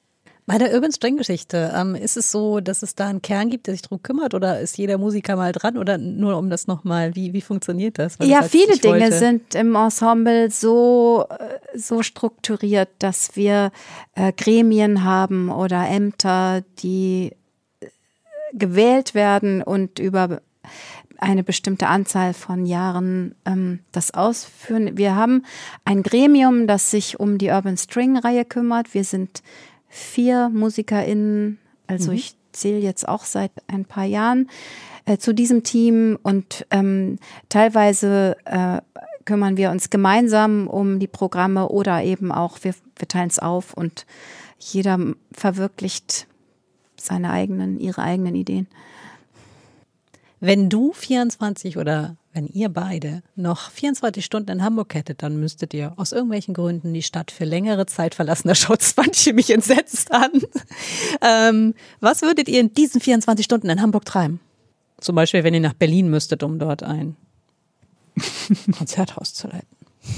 Bei der Urban String Geschichte, ist es so, dass es da einen Kern gibt, der sich darum kümmert, oder ist jeder Musiker mal dran, oder nur um das nochmal, wie funktioniert das? Ja, viele Dinge sind im Ensemble so strukturiert, dass wir Gremien haben oder Ämter, die gewählt werden und über eine bestimmte Anzahl von Jahren das ausführen. Wir haben ein Gremium, das sich um die Urban String-Reihe kümmert. Wir sind 4 MusikerInnen, also ich zähle jetzt auch seit ein paar Jahren zu diesem Team, und teilweise kümmern wir uns gemeinsam um die Programme oder eben auch, wir teilen es auf und jeder verwirklicht ihre eigenen Ideen. Wenn du 24 oder wenn ihr beide noch 24 Stunden in Hamburg hättet, dann müsstet ihr aus irgendwelchen Gründen die Stadt für längere Zeit verlassen. Da schaut Swantje mich entsetzt an. Was würdet ihr in diesen 24 Stunden in Hamburg treiben? Zum Beispiel, wenn ihr nach Berlin müsstet, um dort ein Konzerthaus zu leiten.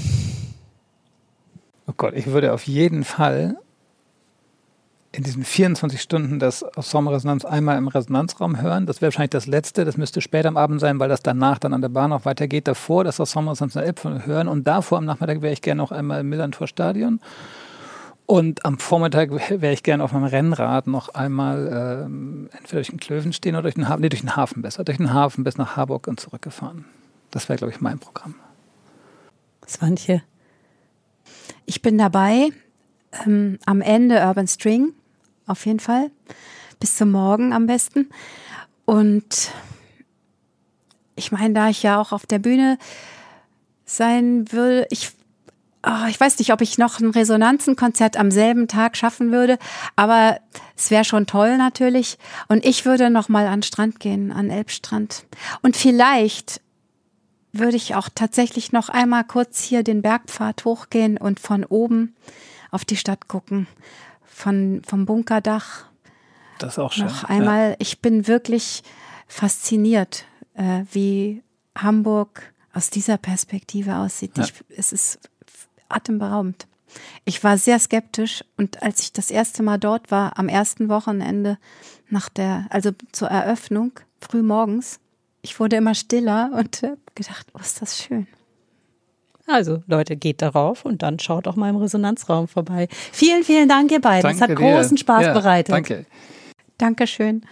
Oh Gott, ich würde auf jeden Fall in diesen 24 Stunden das Ensemble Resonanz einmal im Resonanzraum hören. Das wäre wahrscheinlich das Letzte. Das müsste später am Abend sein, weil das danach dann an der Bahn auch weitergeht. Davor das Ensemble Resonanz in Elbphilharmonie hören. Und davor am Nachmittag wäre ich gerne noch einmal im Millantor-Stadion. Und am Vormittag wäre ich gerne auf meinem Rennrad noch einmal entweder durch den Klöven stehen oder durch den Hafen. Nee, durch den Hafen besser. Durch den Hafen bis nach Harburg und zurückgefahren. Das wäre, glaube ich, mein Programm. Swantje? Ich bin dabei. Am Ende Urban String. Auf jeden Fall. Bis zum Morgen am besten. Und ich meine, da ich ja auch auf der Bühne sein will, ich weiß nicht, ob ich noch ein Resonanzenkonzert am selben Tag schaffen würde, aber es wäre schon toll natürlich. Und ich würde noch mal an den Strand gehen, an Elbstrand. Und vielleicht würde ich auch tatsächlich noch einmal kurz hier den Bergpfad hochgehen und von oben auf die Stadt gucken. Vom Bunkerdach. Das ist auch schön. Noch einmal, ja. Ich bin wirklich fasziniert, wie Hamburg aus dieser Perspektive aussieht. Ja. Es ist atemberaubend. Ich war sehr skeptisch, und als ich das erste Mal dort war, am ersten Wochenende also zur Eröffnung, früh morgens, ich wurde immer stiller und habe gedacht, oh, ist das schön. Also Leute, geht darauf und dann schaut auch mal im Resonanzraum vorbei. Vielen, vielen Dank, ihr beiden. Es hat großen Spaß bereitet. Danke. Dankeschön.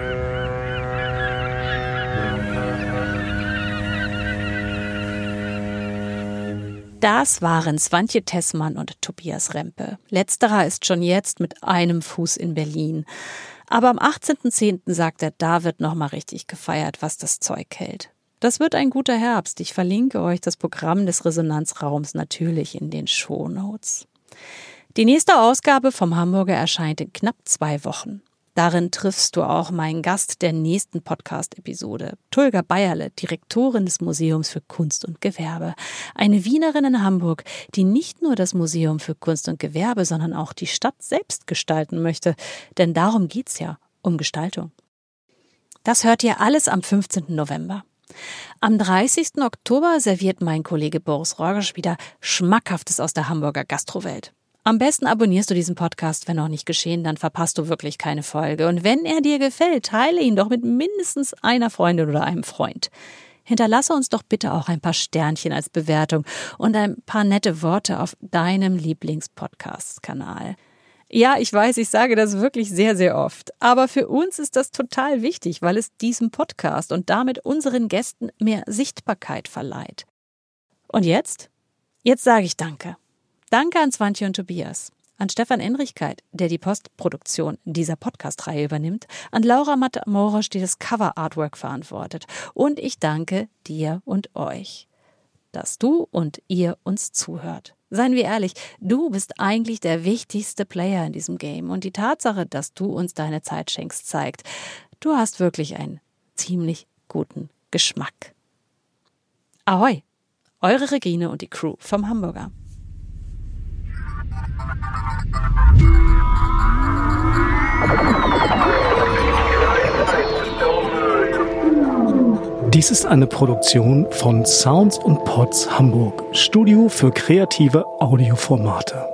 Das waren Swantje Tessmann und Tobias Rempe. Letzterer ist schon jetzt mit einem Fuß in Berlin. Aber am 18.10. sagt er, da wird nochmal richtig gefeiert, was das Zeug hält. Das wird ein guter Herbst. Ich verlinke euch das Programm des Resonanzraums natürlich in den Shownotes. Die nächste Ausgabe vom Hamburger erscheint in knapp 2 Wochen. Darin triffst du auch meinen Gast der nächsten Podcast-Episode, Tulga Bayerle, Direktorin des Museums für Kunst und Gewerbe. Eine Wienerin in Hamburg, die nicht nur das Museum für Kunst und Gewerbe, sondern auch die Stadt selbst gestalten möchte. Denn darum geht's ja, um Gestaltung. Das hört ihr alles am 15. November. Am 30. Oktober serviert mein Kollege Boris Rogisch wieder Schmackhaftes aus der Hamburger Gastrowelt. Am besten abonnierst du diesen Podcast, wenn noch nicht geschehen, dann verpasst du wirklich keine Folge. Und wenn er dir gefällt, teile ihn doch mit mindestens einer Freundin oder einem Freund. Hinterlasse uns doch bitte auch ein paar Sternchen als Bewertung und ein paar nette Worte auf deinem Lieblings-Podcast-Kanal. Ja, ich weiß, ich sage das wirklich sehr, sehr oft. Aber für uns ist das total wichtig, weil es diesem Podcast und damit unseren Gästen mehr Sichtbarkeit verleiht. Und jetzt? Jetzt sage ich Danke. Danke an Swantje und Tobias, an Stefan Enrichkeit, der die Postproduktion dieser Podcast-Reihe übernimmt, an Laura Matamoros, die das Cover-Artwork verantwortet. Und ich danke dir und euch, dass du und ihr uns zuhört. Seien wir ehrlich, du bist eigentlich der wichtigste Player in diesem Game. Und die Tatsache, dass du uns deine Zeit schenkst, zeigt, du hast wirklich einen ziemlich guten Geschmack. Ahoi, eure Regine und die Crew vom Hamburger. Dies ist eine Produktion von Sounds & Pods Hamburg, Studio für kreative Audioformate.